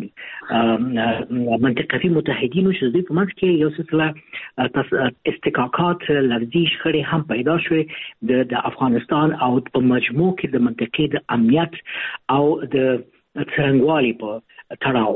منطقوي متحدینو چې دوی په منځ کې یو سلسله استکاکات لفظي شخړې هم پیدا شوې د افغانستان او په مجموع کې د منطقې د امنیت او د څرنګوالي په تړاو.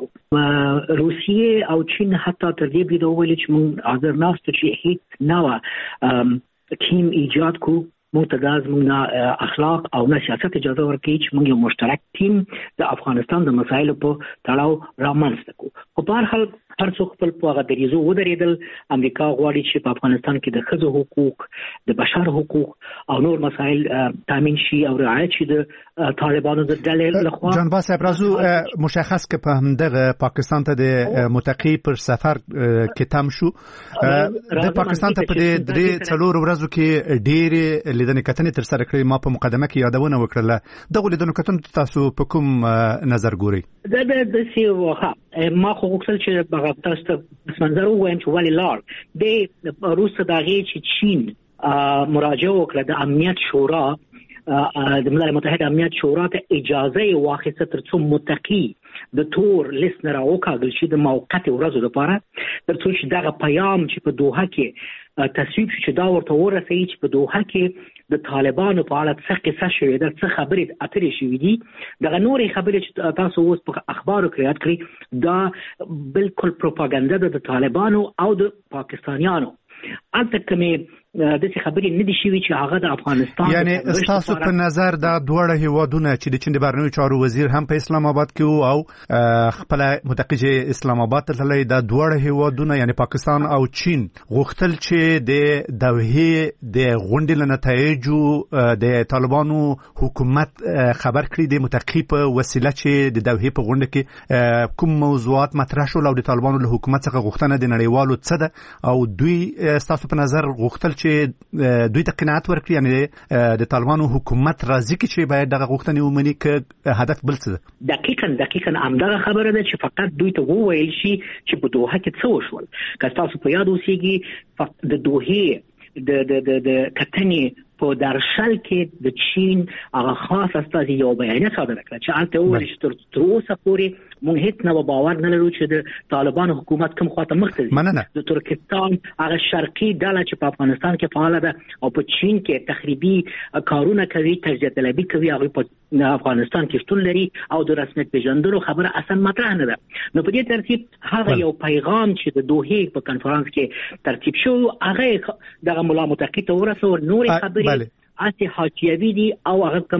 روسیې او چین حتی تر دې بریده وویل چې موږ حاضر ناستو چې هیڅ نوه ټیم ایجاد کو، موږ ته دا زموږ اخلاق او نه سیاست اجازه ورکوي چې موږ یو مشترک ټیم د افغانستان د مسایلو په تړاو رامنځته کړو. خو په هر حال هر څوک خپل په هغه دریځو ودرېدل. امریکا غواړي چې په افغانستان کې د ښځو حقوق، د بشر حقوق او نور مسایل تامین شي او رعایت شي د طالبانو د ډلې لخوا. جان باز صاحب راځو مشخص که په همدغه پاکستان ته د متقی پر سفر کې تم شو، د پاکستان ته په دې 3-4 ورځو کې ډېرې لیدنې کتنې تر سره کړې. ما په مقدمه کې یادونه وکړله، دغه لیدنو کتنو تاسو په کوم نظر ګورئ؟ ما خو غوښتل چې تاسو ته پس منظر ووایم چې ولې لاړ. د وروسته د هغې چې چین مراجعه وکړه د امنیت شورا، د ملل متحد امنیت شورا ته اجازه یې واخیسته تر څو متقی د تور لیست نه راوکاږل شي د موقتې ورځو لپاره، تر څو چې دغه پیام چې په دوحه کې تصویب شي چې دا ورته ورسوي چې په دوحه کې د طالبانو په اړه څه قصه شوې ده، څه خبرې اترې شوې دي. دغه نورې خبرې چې تاسو اوس په اخبارو کې یاد کړئ دا بالکل پروپاګاندا ده د طالبانو او د پاکستانیانو. البته کومې داسې خبرې نه دي شوي چې هغه د افغانستان، یعنی ستاسو په نظر دا دواړه هیوادونه چې د چین د بهرنیو چارو وزیر هم په اسلام آباد کې وو او خپل متقی چې اسلام آباد ته تللی، دا دواړه هیوادونه یعنی پاکستان او چین غوښتل چې د دوحې د غونډې له نتایجو د طالبانو حکومت خبر کړي د متقی په وسیله چې د دوحې په غونډه کې کوم موضوعات مطرح شول او د طالبانو له حکومت څخه غوښتنه د نړیوالو څه ده او دوی ستاسو په نظر غوښتل چې دوی ته قناعت ورکړي، یعنی د طالبانو حکومت راضي کړي چې باید دغه غوښتنې ومني که هدف بل څه ده؟ دقیقاً همدغه خبره ده چې فقط دوی ته وویل شي چې په دوحه کې څه وشول. که تاسو په یاد اوسېږي د دوحې د کتنې په درشل کې د چین هغه خاص استازي یو بیانیه صادره کړه چې هلته وویل چې تر اوسه پورې موږ هیڅ نه باور نه لرو چې د طالبانو حکومت کوم خواته مخ ته ځي. د ترکستان هغه شرقي ډله چې په افغانستان کې فعاله ده او په چین کې تخریبي کارونه کوي، تجزیه طلبي کوي، هغه په افغانستان کې شتون لري او د رسمیت پیژندلو خبره اصلا مطرح نه ده. نو په دې ترتیب هغه یو پیغام چې د دوحې په کنفرانس کې ترتیب شو هغه دغه مولا متقی ته ورسو. نورې خبرې اسی حاجیوی دي او هغه کوم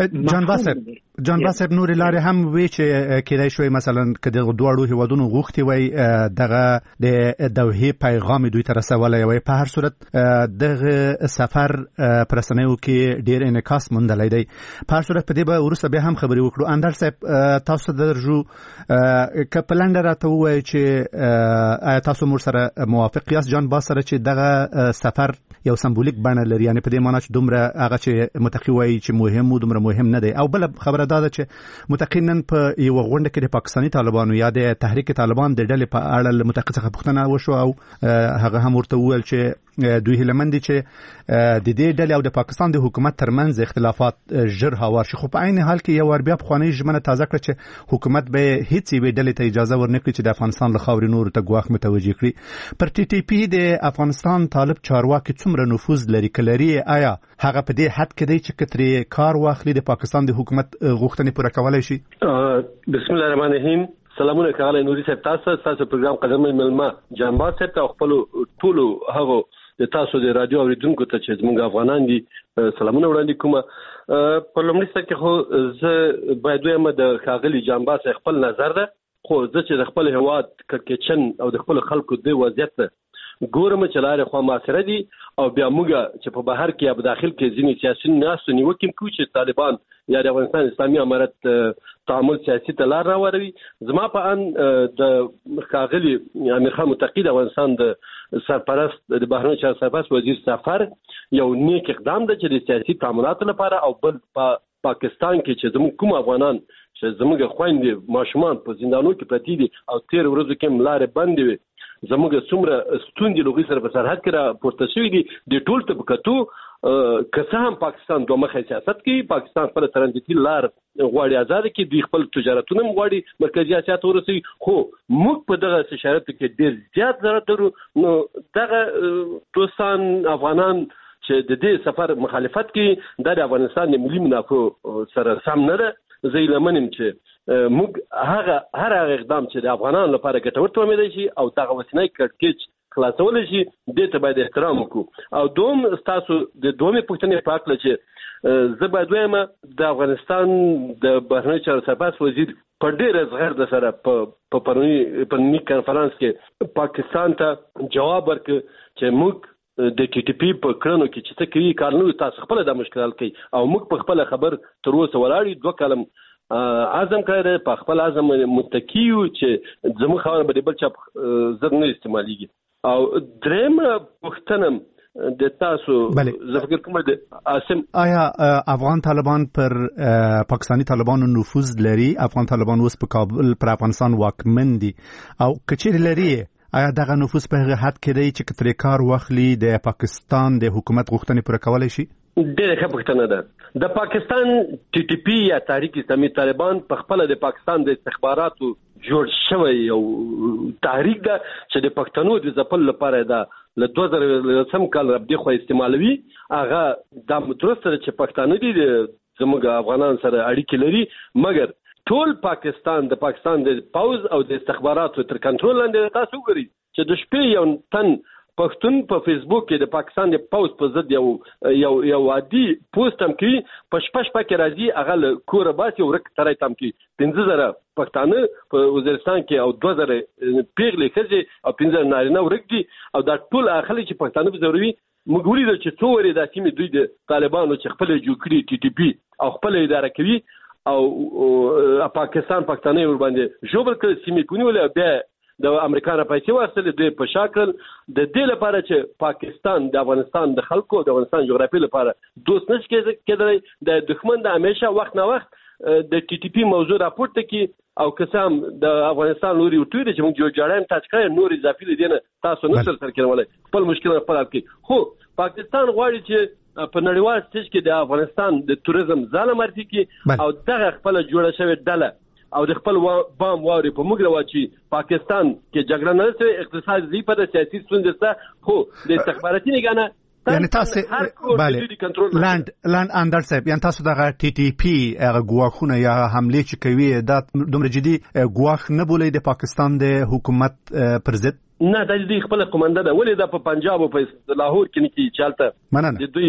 جان باسر نور لارې هم وی چې کېدای شوی مثلا که د دوړو هیوادونو غوښتي وای دغه د دوحې پیغام دوی ته رسولی وای. په هر صورت دغه سفر پرسنیو کې ډیر انعکاس موندلی دی. په هر صورت په دې به وروسته بیا هم خبرې وکړو. اندر صاحب تاسو درجو که په لنډه راته ووایئ چې تاسو مور سره موافق یاست جان باز سره چې دغه سفر یو سمبولیک بڼه لري، یعنی په دې معنی چې دومره هغه چې متقی وایي چې مهم و دومره مهم نه دی. او بل خبره دا ده چې متقی نن په یو غونډه کې د پاکستاني طالبانو یا د تحریک طالبان د ډلې په اړه له متقی څخه پوښتنه وشو او هغه هم ورته وویل چې دوی هیلمن دي چې د دې ډلې او د پاکستان د حکومت ترمنځ اختلافات ژر هوار شي. خو په عین حال کې یو ور بیا پخوانی ژمنه تازه کړه چې حکومت به هیڅ یوې ډلې ته اجازه ورنکړي چې د افغانستان له خاورې نور ته ګواښ متوجه کړي. پر ټي ټي پی د افغانستان طالب چارواکي څومره نفوذ لري کلري؟ آیا هغه په دې حد کې دی چې کتري کار واخلي د پاکستان د حکومت غوښتنې پوره کولای شي؟ بسم الله الرحمن الرحیم. سلامونه کاله نوري صاحب، تاسو پروګرام قدمه ملما جنبات صاحب ته خپل ټول هغه د تاسو د رادیو اوریدونکو ته چې زموږ افغانان دي سلامونه وړاندې کوم. په لومړي سر کې خو زه باید وایم د ښاغلي جنبات خپل نظر ده، خو زه چې د خپل هواد کچن او د خپل خلکو د وضعیت ګورم چې لارې خو معاصره دي او بیا موږ چې په بهر کې په داخل کې ځینې سیاسي ناس نیوکې کوي چې طالبان یا د افغانستان اسلامي امارت تعامل سیاسي ته لار راوړي. زما په ان د ښاغلي امیر خان متقی د افغانستان د سرپرست د بهرنیو چارو سرپرست وزیر سفر یو نیک اقدام ده چې د سیاسي تعاملاتو لپاره او بل په پاکستان کې چې زموږ کوم افغانان چې زموږ خويندې ماشومان په زندانونو کې پراته دي او 13 ورځې کې لارې بندې وي، زموږ څومره ستوندې لوګي سره په سرحد کې را پورته شوې دي د ټول طبقاتو که هم پاکستان دوه مخه سیاست کوي. پاکستان خپل ترانزیتي لار غواړي آزاد کړي، دوی خپل تجارتونه غواړي مرکزی اسیا ته ورسوي، خو موږ په دغه شرایطو کې ډېر زیات ضرورت لرو. نو دغه دوستان افغانان چې د دې سفر مخالفت کوي د افغانستان د ملي منافع سره سم نه ده. زه لمنم چې موږ هر اقدام چې د افغانانو لپاره ګټور تومېدای شي او دغه وسنۍ کړکېچ خلاصول شي دې ته باید احترام وکړو. او دوم تاسو د دومره پوښتنې په اړه چې زه باید وایم د افغانستان د بهرنیو چارو سرپرست وزیر په ډېر زغر د سره په پرونی کانفرنس کې پاکستان ته جواب ورکړ چې موږ د ټي ټي پی په کړنو کې چې څه کوي کار نه تاسو خپل د مشکلات کوي او موږ په خپل خبر تر اوسه ولاړی 2 کلم اعظم کړی په خپل اعظم متکیو چې زموږ خبره به بل چا زر نه استعماليږي. او دریم پښتنم د تاسو زه فکر کوم د اسم آیا افغان طالبان پر پاکستانی طالبانو نفوذ لري؟ افغان طالبان اوس په کابل پر افغانستان واکمن دي او کچیر لري؟ آیا دغه نفوذ په هغه حد کې دی چې کتري کار واخلي د پاکستان د حکومت غوښتنې پوره کولای شي؟ ډېر ښه پوښتنه ده. د پاکستان ټي ټي پی یا تحریک اسلامي طالبان په خپل د پاکستان د استخباراتو جوړ شوی یو تحریک ده چې د پښتنو د ځپل لپاره ده له 2000 کال ربدي خو استعمالوي. هغه د مترسته چې پښتانه دي زموږ افغانان سره اړیکې لري، مګر ټول پاکستان د پاکستان د پاوز او د استخباراتو تر کنټرول لاندې. تاسو وګورئ چې د شپې یو تن پښتون په فیسبوک کې د پاکستان د پاوز په ضد یو عادي پوسټ هم کوي، په شپه کې راځي هغه کور باسي ورک ترای تم کوي 15000 پښتانه په وزیرستان کې او 2000 پیغلې خځې او 15 نارینه ورک دي او دا ټول اخلي چې پښتانه به ضروري موږ ولید چې څو ورې د سیمې دوی د طالبانو چې خپل جوړ کړی ټي ټي پی او خپل اداره کوي او پاکستان پښتانه ور باندې جوړ کړ سیمې کونیول بیا د امریکا نه پیسې واخلې دوی په شاکل د دې لپاره چې پاکستان د افغانستان د خلکو د افغانستان جغرافي لپاره دوست نشي کېدای د دښمن د همیشه وخت نه وخت د ټي ټي پی موضوع راپورته کی او قسم د افغانستان لوري وټوي چې موږ جوړایم تاسو کړئ نور اضافي لدینه تاسو نه سر کېولای خپل مشکل خپل حل کړئ. خو پاکستان غواړي چې په نړیوال سټیج کې د افغانستان د توریزم ځاله مرتي کی او دغه خپل جوړه شوی ډله او د خپل بام واري په موږ راوچی پاکستان کې جګړه نه سوي اقتصاد زی په سیاسي ستونزې خو د استخباراتي نگانه یعنی تاسو بله لاند اندر صاحب یعنی تاسو دغه ټي ټي پی هغه ګواښونه یا حمله چې کوي دا دومره جدي ګواښ نه بولي د پاکستان د حکومت پر ضد؟ نه د دې خپل قومنده ده ولې د په پنجاب او په لاهور کې نه کی چالتہ د دوی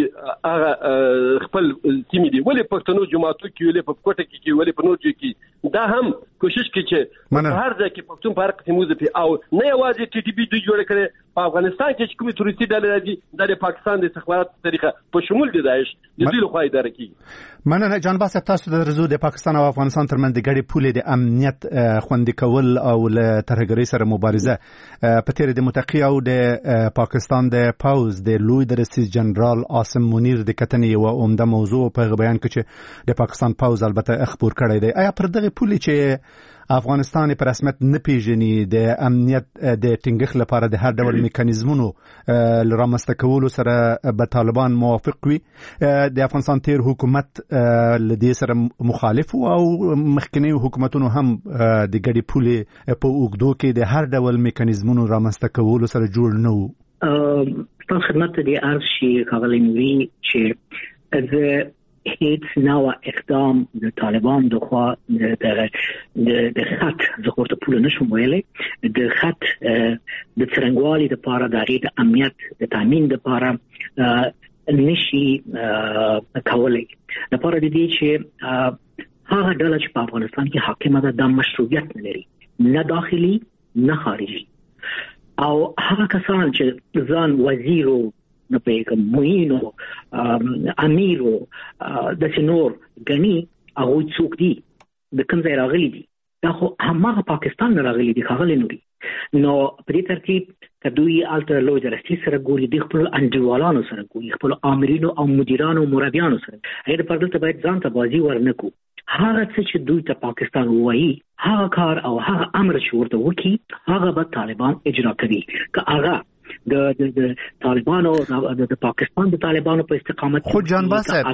هغه خپل تیمې دی ولې پښتنو جماعتو کې ولې په کوټه کې ولې په نور کې دا هم کوشش کوي چې هر ځای کې پښتون په هر قسم وظیفه او نه یوازې ټي ټي پی دوی جوړ کړي په افغانستان کې کومې تورستي ډلې راځي د پاکستان د استخباراتو طریقه په شمول د داعش د دې لخوا اداره کوي. مننه جان باسط تاسو د رزو د پاکستان او افغانستان ترمنځ د ګډې پولې د امنیت خوندي کول او له ترهګرۍ سره مبارزه په تیر د متقی او د پاکستان د پاوز د لوی درسیز جنرال عاصم منیر د کتنې یو عمده موضوع په بیان کې چې د پاکستان پاوز البته خبر کړی دی. آیا پر دغه پولي چې افغانستان په رسمیت نه پیژني د امنیت د ټینګښت لپاره د هر ډول میکانیزمونو لرامسته کولو سره به طالبان موافق وي؟ د افغانستان تیر حکومت لدې سره مخالف او مخکنی حکومتونو هم د ګډي پولي په اوګدو کې د هر ډول میکانیزمونو رامسته کولو سره جوړ نه وو. په خدمت د ارشي خغلی نوری چې هیڅ نوع اقدام د طالبان دغه د خط زغورت پول نشم ویلي د خط د څرنګوالي د لپاره د امنیت د تامین لپاره نشي کولای. لپاره د دې چې هغه ډله چې په افغانستان کې حاکمه ده د مشروعیت نه لري، نه داخلي نه خارجي، او هغه کسان چې ځان وزیرو نه پیګم موینو امیرو د سنور غني هغه څوک دي د کوم ځای راغلي دي؟ دا خو همغه پاکستان نه راغلي دي خغلی نوري. نو په دې ترتیب کدوې الټر لوی درستی سره ګوري د خپل انډیوالانو سره ګوري، خپل امرینو او مدیرانو او مربیانو سره. هغه په دې ته باید ځان ته بازی ورنکو. هغه څه چې دوی ته پاکستان وایي هغه کار او هغه امر چې ورته وکي هغه به طالبان اجرا کوي. که هغه د طالبانو د پاکستان د طالبانو په استقامت خو جان باسب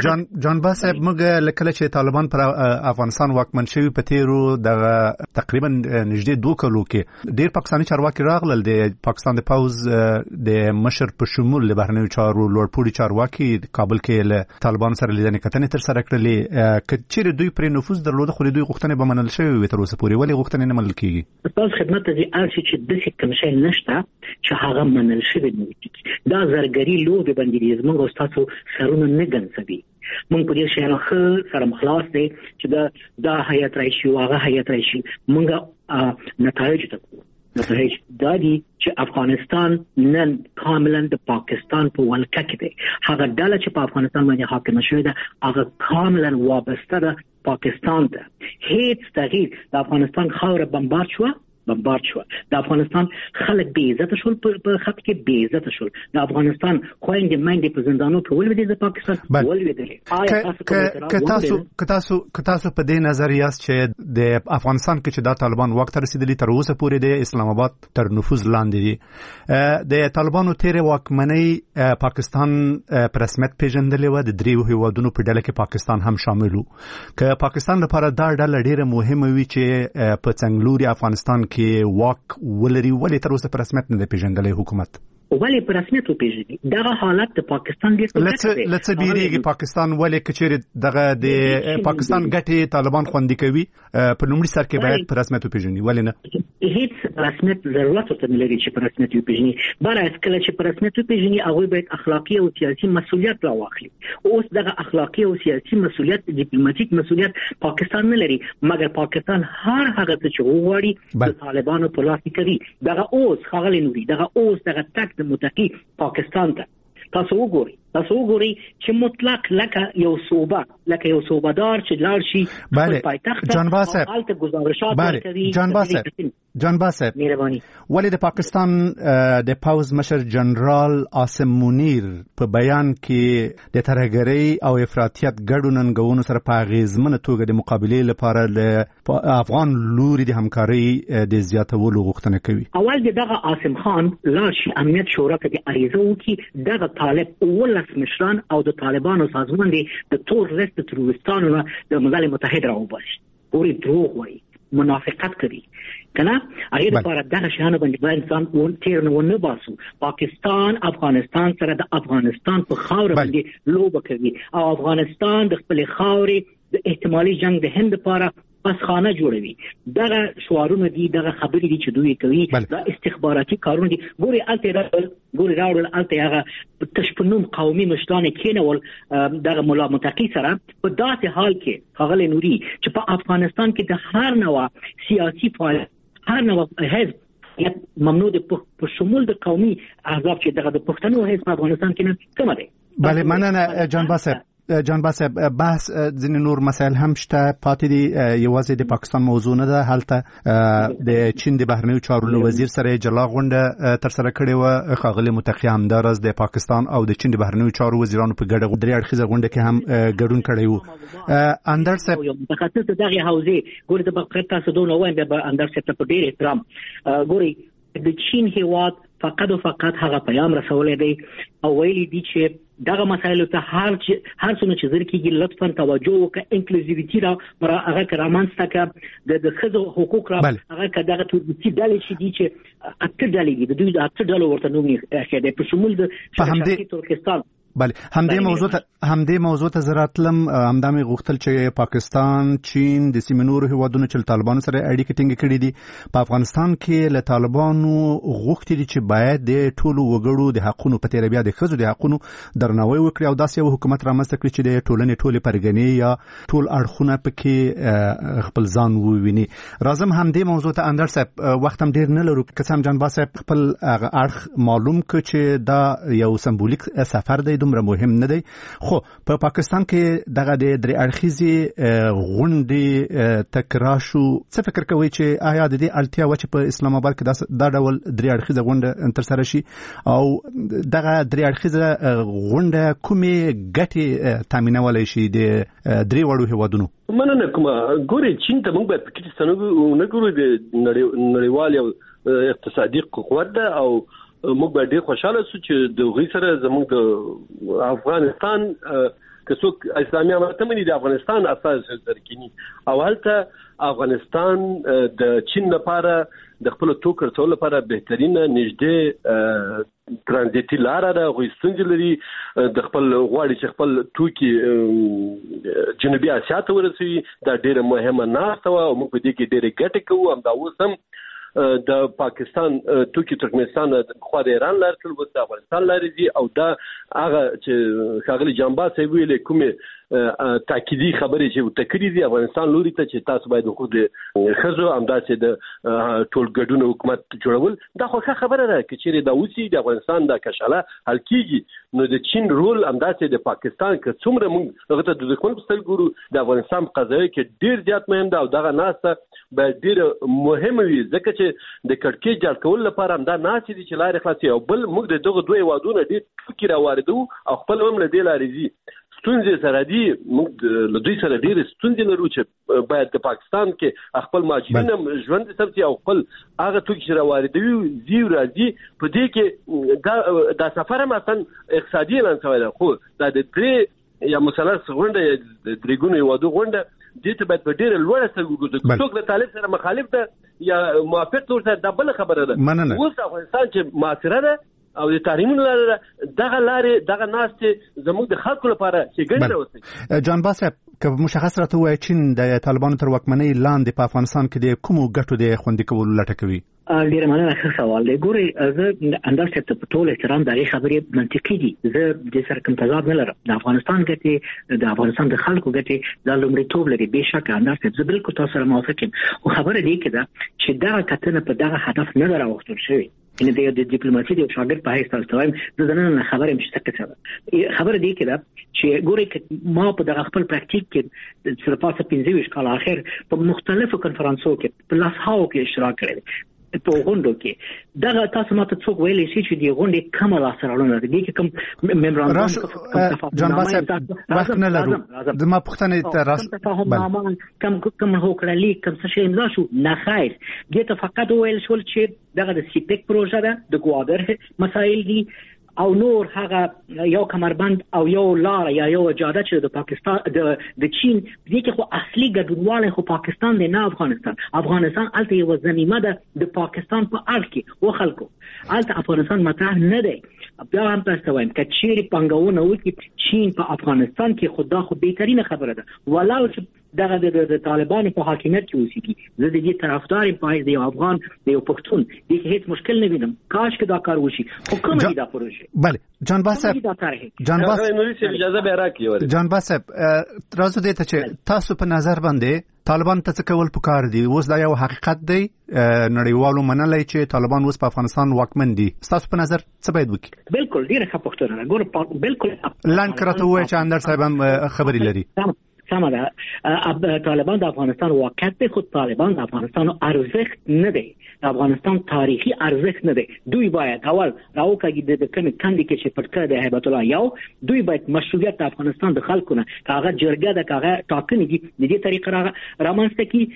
موږ لکه چې طالبان پر افغانستان واکمن شوی په تیرو د تقریبا نږدې 2 کلو کې ډیر پاکستاني چارواکي راغلل. د پاکستان د پاوز د مشر په شمول د بهرنیو چارو لوړپوړي چارواکي کابل کې له طالبان سره لیدنې کتنې تر سره کړلې. کچېر دوی پر نفوذ درلود خو دوی غوښتنې به منل شوی وي تر اوسه پورې، ولې غوښتنې نه منل کیږي؟ تاسو خدمت ته ارشي چې د څه کوم شی نشته چې هغه منل شوی نه وي. دا زرګری لوبه باندې زموږ او تاسو سرونه نه ګنځوي. موږ په دې شهر سره مخلاص دي چې دا هیات راشي او هغه هیات راشي موږ نتایج ته دا دي چې افغانستان نن کاملا د پاکستان په ولکه کې دی. هغه ډله چې په افغانستان باندې حاکم شوی ده هغه کاملا وابسته ده پاکستان ته. هیڅ تغییر د افغانستان خاور بمبارد شو د افغانستان خلک بې عزت شول، په خط کې بې عزت شول. د افغانستان خويندې مېندې په زندانو کې ولوي د پاکستان ولوي. آیا تاسو په دې نظر یاست چې د افغانستان کې چې د طالبان وخت رسیدلی تر اوسه پورې د اسلام آباد تر نفوذ لاندې دي؟ د طالبانو تیر واکمنۍ پاکستان په رسمیت پیژندلې و، د دریو هیوادونو په ډله کې پاکستان هم شامل وو. که پاکستان لپاره دا ډله ډیره مهمه وي چې په څنګلوري افغانستان کې واک ولري، ولې تر اوسه په رسمیت نه پیژندلې حکومت؟ ولې په رسمیت پیژني؟ دغه حالت د پاکستان ډیر لڅ بیریږي. پاکستان ولې کچېر دغه د پاکستان ګټې طالبان خوندي کوي په لومړي سر کې باید په رسمیت پیژني، ولې نه؟ هیڅ رسمیت ضرورت ورته نه لري چې په رسمیت پیژني. برعکس کله چې په رسمیت پیژني هغه باید اخلاقی او سیاسي مسؤلیت راوخلي. اوس دغه اخلاقی او سیاسي مسؤلیت ډیپلوماټیک مسؤلیت پاکستان نه لري، مګر پاکستان هر هغه څه چې وغواړي د طالبانو په لاس کې کوي. دغه اوس خغلی نوري دغه تک د متقی پاکستان ته تاسو وګورئ چې مطلق لکه یو صوبدار چې لاړ شي په پایتخت جان باسب حالت گزارشات ورکوي. جان باسب ولې د پاکستان د پاوز مشر جنرال عاصم منیر په بیان کې د ترهګرۍ او افراطیت ګډو ننګونو سره په اغیزمنه توګه د مقابلې لپاره ل افغان لوري د همکارۍ د زیاتولو غوښتنه کوي؟ اول دغه عاصم خان لاړ شي امنیت شورا ته د اړیزو کې دغه طالب ولس مشران او د طالبانو سازمان دي د تور لیست تروریستانو د ملل متحد راوباسي. ګوري دروغ وایي، منافقت کوي کنه. هغه لپاره دغه شانه باندې انسان ون تیر نه باسو. پاکستان افغانستان سره د افغانستان په خاور باندې لوبه کوي او افغانستان د خپل خاورې د احتمالي جنگ د هند لپاره بس خانه جوړوي. دغه شعارونه دي، دغه خبرې دي چې دوی کوي، دا استخباراتي کارونه دي. ګوري راوړل الته هغه تشپنوم قومي مشران کېنول دغه مولا متقی سره په داسې حال کې خغلی نوري چې په افغانستان کې د هر نوع سیاسي فعالیت هر نوع حزب ممنوع د په شمول د قومي احزاب چې دغه د پښتنو حزب په افغانستان کې نه کومه ده. بله مننه جان باسب. جان باسب بحث ځینې نور مسایل هم شته پاتې دي یوازې د پاکستان موضوع نه ده هلته د چین د بهرنیو چارو وزیر سره جلا غونډه تر سره کړې و ښاغلي متقی همدارز د پاکستان او د چین د بهرنیو چارو وزیرانو په ګډه درې اړخیزه غونډه کې هم ګډون کړی و اندر صاحب یو متخصص دغه حوزه ګوري د بقرت تاسو دوه وایم به اندر صاحب ته ډیر احترام ګوري د چین هیواد فقط او فقط هغه پیغام رسولې دی او ویلي دي چې دغه مسایل ته هر څونه چې ذکر کیږي لطفا توجه وکړه انکلوزیویټی را هغه کرامانس تک د خزو حقوق را هغه کداغه ټولګي ډالې چې دي چې اته ډالې دي د دوی د اته ډالو ورته نومي اخیده په شمول د شمالي ترکستان بله همدې موضوع ته زراتلم همدامي غوښتل چې پاکستان چین د سیمې نورو هیوادونو چې طالبانو سره اړیکې ټینګې کړې دي په افغانستان کې له طالبانو غوښتي دي چې باید د ټولو وګړو د حقونو په تیر بیا د ښځو د حقونو درناوی وکړي او داسې یو حکومت رامنځته کړي چې د ټولنې ټولې پرګنې یا ټول اړخونه پکې خپل ځان وویني. راځم همدې موضوع ته اندر صاحب وخت هم ډیر نه لرو که څه هم جان صاحب خپل اړخ معلوم کړ چې دا یو سمبولیک سفر دی دومره مهم نه دی خو په پاکستان کې دغه د درې اړخیزې غونډې تکرار شو څه فکر کوي چې آیا د دې اړتیا و چې په اسلام آباد کې دا ډول درې اړخیزه غونډه تر سره شي او دغه درې اړخیزه غونډه کومې ګټې تامینولی شي د درې وړو هیوادونو؟ مننه کوم ګوري چین ته موږ په کې نه ګورو د نړیوال یو اقتصادي قوت ده او موږ به ډېر خوشاله شو چې د غوی سره زموږ د افغانستان که څوک اسلامي امارت مني د افغانستان اساس درکینی او هلته افغانستان د چین لپاره د خپل توکر ټول لپاره بهترینه نږدې ترانزیتي لار ده غوی ستونزې لري د خپل غواړي چې خپل توکي جنوبي اسیا ته ورسوي دا ډېره مهمه ناسته او موږ په دې کې ډېرې ګټې کوو هم دا اوس هم د پاکستان توکي ترکمنستان خو د ایران لار تل وځي افغانستان لاري دي او دا هغه چې ښاغلي جنبات صاحب ویلي کومه تاکیدي خبرې چې وتکړي دي افغانستان لوري ته چې تاسو باید خود خزو همداسې د ټول ګډون حکومت جوړول دا خو خبره ده چې دا اوسي د افغانستان د کشاله حل کیږي نو د چین رول همداسې د پاکستان که څومره موږ هغه ته د دښمن په سترګو ګورو د افغانستان قضایا کې ډیر زیات مهم ده او دغه ناسته به ډیر مهمه وي ځکه چې د کړکۍ جوړ کول لپاره هم دا ناسې دي چې لارې خلاصي او بل موږ د دغه دوه وادونه ډیر ټکی راواردو او خپل هم له دې لارې دي ستونزې سره دي موږ له دوی سره ډېرې ستونزې لرو چې باید د پاکستان کې خپل مهاجرین ژوند سمسي او خپل هغه توکي چې راواردوي زیو راځي په دې کې دا سفر هم اصلا اقتصادي اعلان شوی دی خو دا د درې یا مثلث غونډه د درې ګونو هیوادو غونډه دې ته باید په ډېره لوړه سترګه وګورو څوک د طالب سره مخالف ده یا موافق تور سره دا بله خبره ده اوس افغانستان چې معاصره ده او د تعلیمونو لاره دغه لارې دغه ناستې زموږ د خلکو لپاره چې ګڼي راوستي. جان باسب که مشخص راته وایي چین د طالبانو تر واکمنۍ لاندې په افغانستان کې د کومو ګټو د خوندي کولو لټه کوي؟ ډیره مننه ښه سوال دی. ګورئ زه اندر صاحب په ټول احترام د هغې خبرې منطقي دي زه دې سره کوم تضاد نه لرم د افغانستان ګټې د افغانستان د خلکو ګټې دا لومړیتوب لري بېشکه اندر صاحب زه بالکل تاسو سره موافق یم خو خبره دې کې ده چې دغه کتنه په دغه هدف نه ده راوستل شوې ان د ډیپلوماسي د شاګرد په حیث تاسو وایم زه نن خبرې مشته کوم خبره دې کې ده چې ګورئ ما په دغه خپل پراکټیک کې تر پاسه 15 کال اخر په مختلفو کنفرانسو کې په لاسهاو کې اشتراک کړی په غونډو کې دغه تاسو ماته څوک ویلی شي چې د غونډې کومه لاسته راوړنه ده دې کې کوم میمورانډوم جان باسب وخت نه لرو زما پوښتنې ته راست تفاهم کوم هوکړه کوم څه شی امضا شو نه خیر دې ته فقط ویل شول چې دغه د سیپک پروژه ده د ګوادر مسایل دي او نور هغه یو کمربند او یو لار یا یو اجازه چې د پاکستان د چین دې کې خو اصلي ګډونوال خو پاکستان دی نه افغانستان الته یو زمینه ده د پاکستان په اړه کې و خلکو الته افغانستان مطرح نه دی بیا هم تاسو وایم چې چیرې پنګونه وکړي چین په افغانستان کې خدا خو بهترینه خبره ده ولو چې دغه د طالبانو په حاکمیت کې اوسېږي. زه د دې طرفدار یم په د یو افغان د یو پښتون دې کې هیڅ مشکل نه وینم. کاش کې دا کار وشي. خو کومه دي دا پروژه؟ بله جان باسب اجازه به راکړي. جان باسب راځو دې ته چې تاسو په نظر باندې طالبان ته څه کول پکار دي؟ اوس دا یو حقیقت دی نړیوالو منلای چې طالبان اوس په افغانستان واکمن دي. تاسو په نظر څه باید وکړي؟ بالکل ډیره ښه پوښتنه. ګوره بالکل لاند کرته وای چې اندر صاحب خبري لري. سمه ده. طالبان د افغانستان واقعیت دی، خو طالبان د افغانستان ارزښت نه دی، د افغانستان تاریخي ارزښت نه دی. دوی باید اول راوکړي د کوم کاندي کې چې پټکړه د هیبت الله یو، دوی باید مشروعیت د افغانستان د خلکو نه کاغه جرګه د کاغه ټاکنې دي د دې طریقه رامنځته کی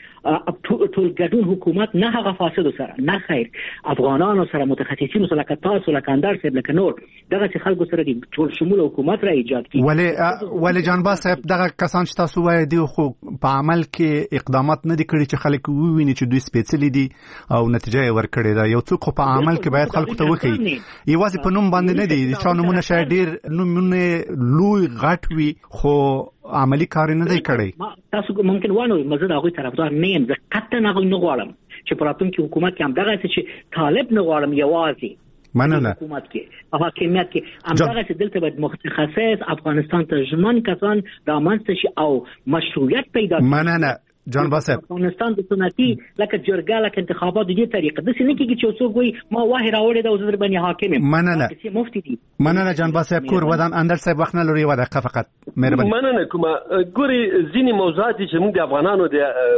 ټول ګډون حکومت نه هغه فاسد سره نه خیر افغانانو سره متخصصین سره لکه تاسو لکه اندر صاحب لکه نور دغه خلکو سره د ټول شمول حکومت را ایجاد کی. ولې جان با صاحب دغه کسان تاسو وایي دی خو په عمل کې اقدامات نه دي کړی چې خلک وویني چې دوی سپیڅلي دي او نتیجه یې ورکړې ده. یو څوک په عمل کې باید خلکو ته وکړي، یوازې په نوم باندې نه دي. چې نومونه شاید ډېر نومونه لوی غټ وي خو عملی کار نه دی کړی. تاسو ممکن وانه مزه د هغوی طرفدار نه یم، زه قطعا هغوی نه غواړم چې په راتلونکي حکومت کې هم دغه چې طالب نه غواړم یوازې مننه حکومت کې حاکمیت کې همدغه چې دلته باید متخصص افغانستان ته ژمن کسان رامنځته شي او مشروعیت پیدا شي. مننه جان باسب. افغانستان د سنتي لکه جرګه لکه انتخابات د دې طریقه د سنې کې چې څوک وي ما واه راوړی دا وزیر باندې حاکم یم. مننه مفتي دي. مننه جان باسب. کور ودان اندر صاحب وخت نه لري و دقیقه فقط مهرباني. مننه کومه ګوري ځینی موضوعات چې موږ د افغانانو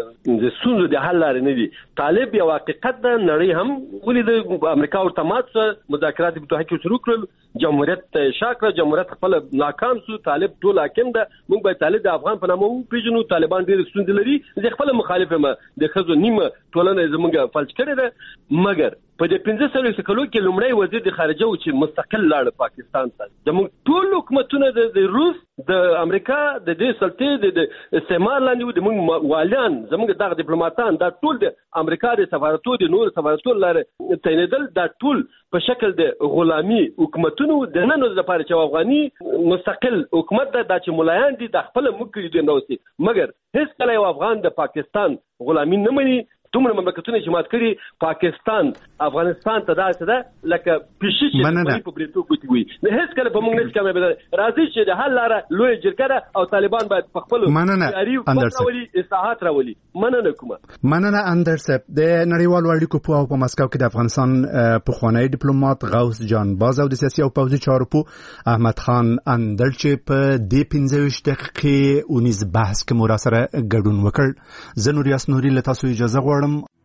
د سونو د حل لارې نه دي. طالب یو حقیقت د نړۍ هم ولې د امریکا او تماس مذاکرات په توګه کې شروع کړل، جمهوریت شاکره جمهوریت خپل ناکام شو، طالب ټول حاکم ده. موږ باید طالب د افغان په نامه پیژنو. طالبان ډېر ستونزې لري، زه خپل مخالف یم د خزو نیمه ټولنه زمونږ فلج کړی ده. مګر په دې 15 کلو کې لومړی وزیر د خارجه و چې مستقل لاړ پاکستان ته. زموږ ټول حکومتونه د روس د امریکا د دې سلطې د استعمار لاندې و. د موږ والیان زموږ دغه ډیپلوماټان دا ټول د امریکا د سفارتو د نور سفارتو لاره تعینېدل، دا ټول په شکل د غلامي حکومتونو د نن ورځې لپاره چې افغاني مستقل حکومت دا چې ملایان دي د خپل ملک دي نو سي. مګر هیڅ کله یو افغان د پاکستان غلامي نه مني. دومره مملکتونه چې مات کړي پاکستان افغانستان ته داسې ده لکه پیشي چې په بریتو کوي وي. نه هیڅ کله په موږ نه کمه بدل راځي چې د حل لاره لوی جرګه او طالبان باید په خپل اړیو اصلاحات راولي. مننه کومه. مننه اندر صاحب. د نړیوالو اړیکو په مسکو کې د افغانستان پخوانی ډیپلوماټ غوث جان باز او د سیاسي او پوځي چارو په احمد خان اندل چې په دې 15 دقیقې اونیز بحث کې مو را سره ګډون وکړ. زه نور یاس نوري له تاسو اجازه غواړم.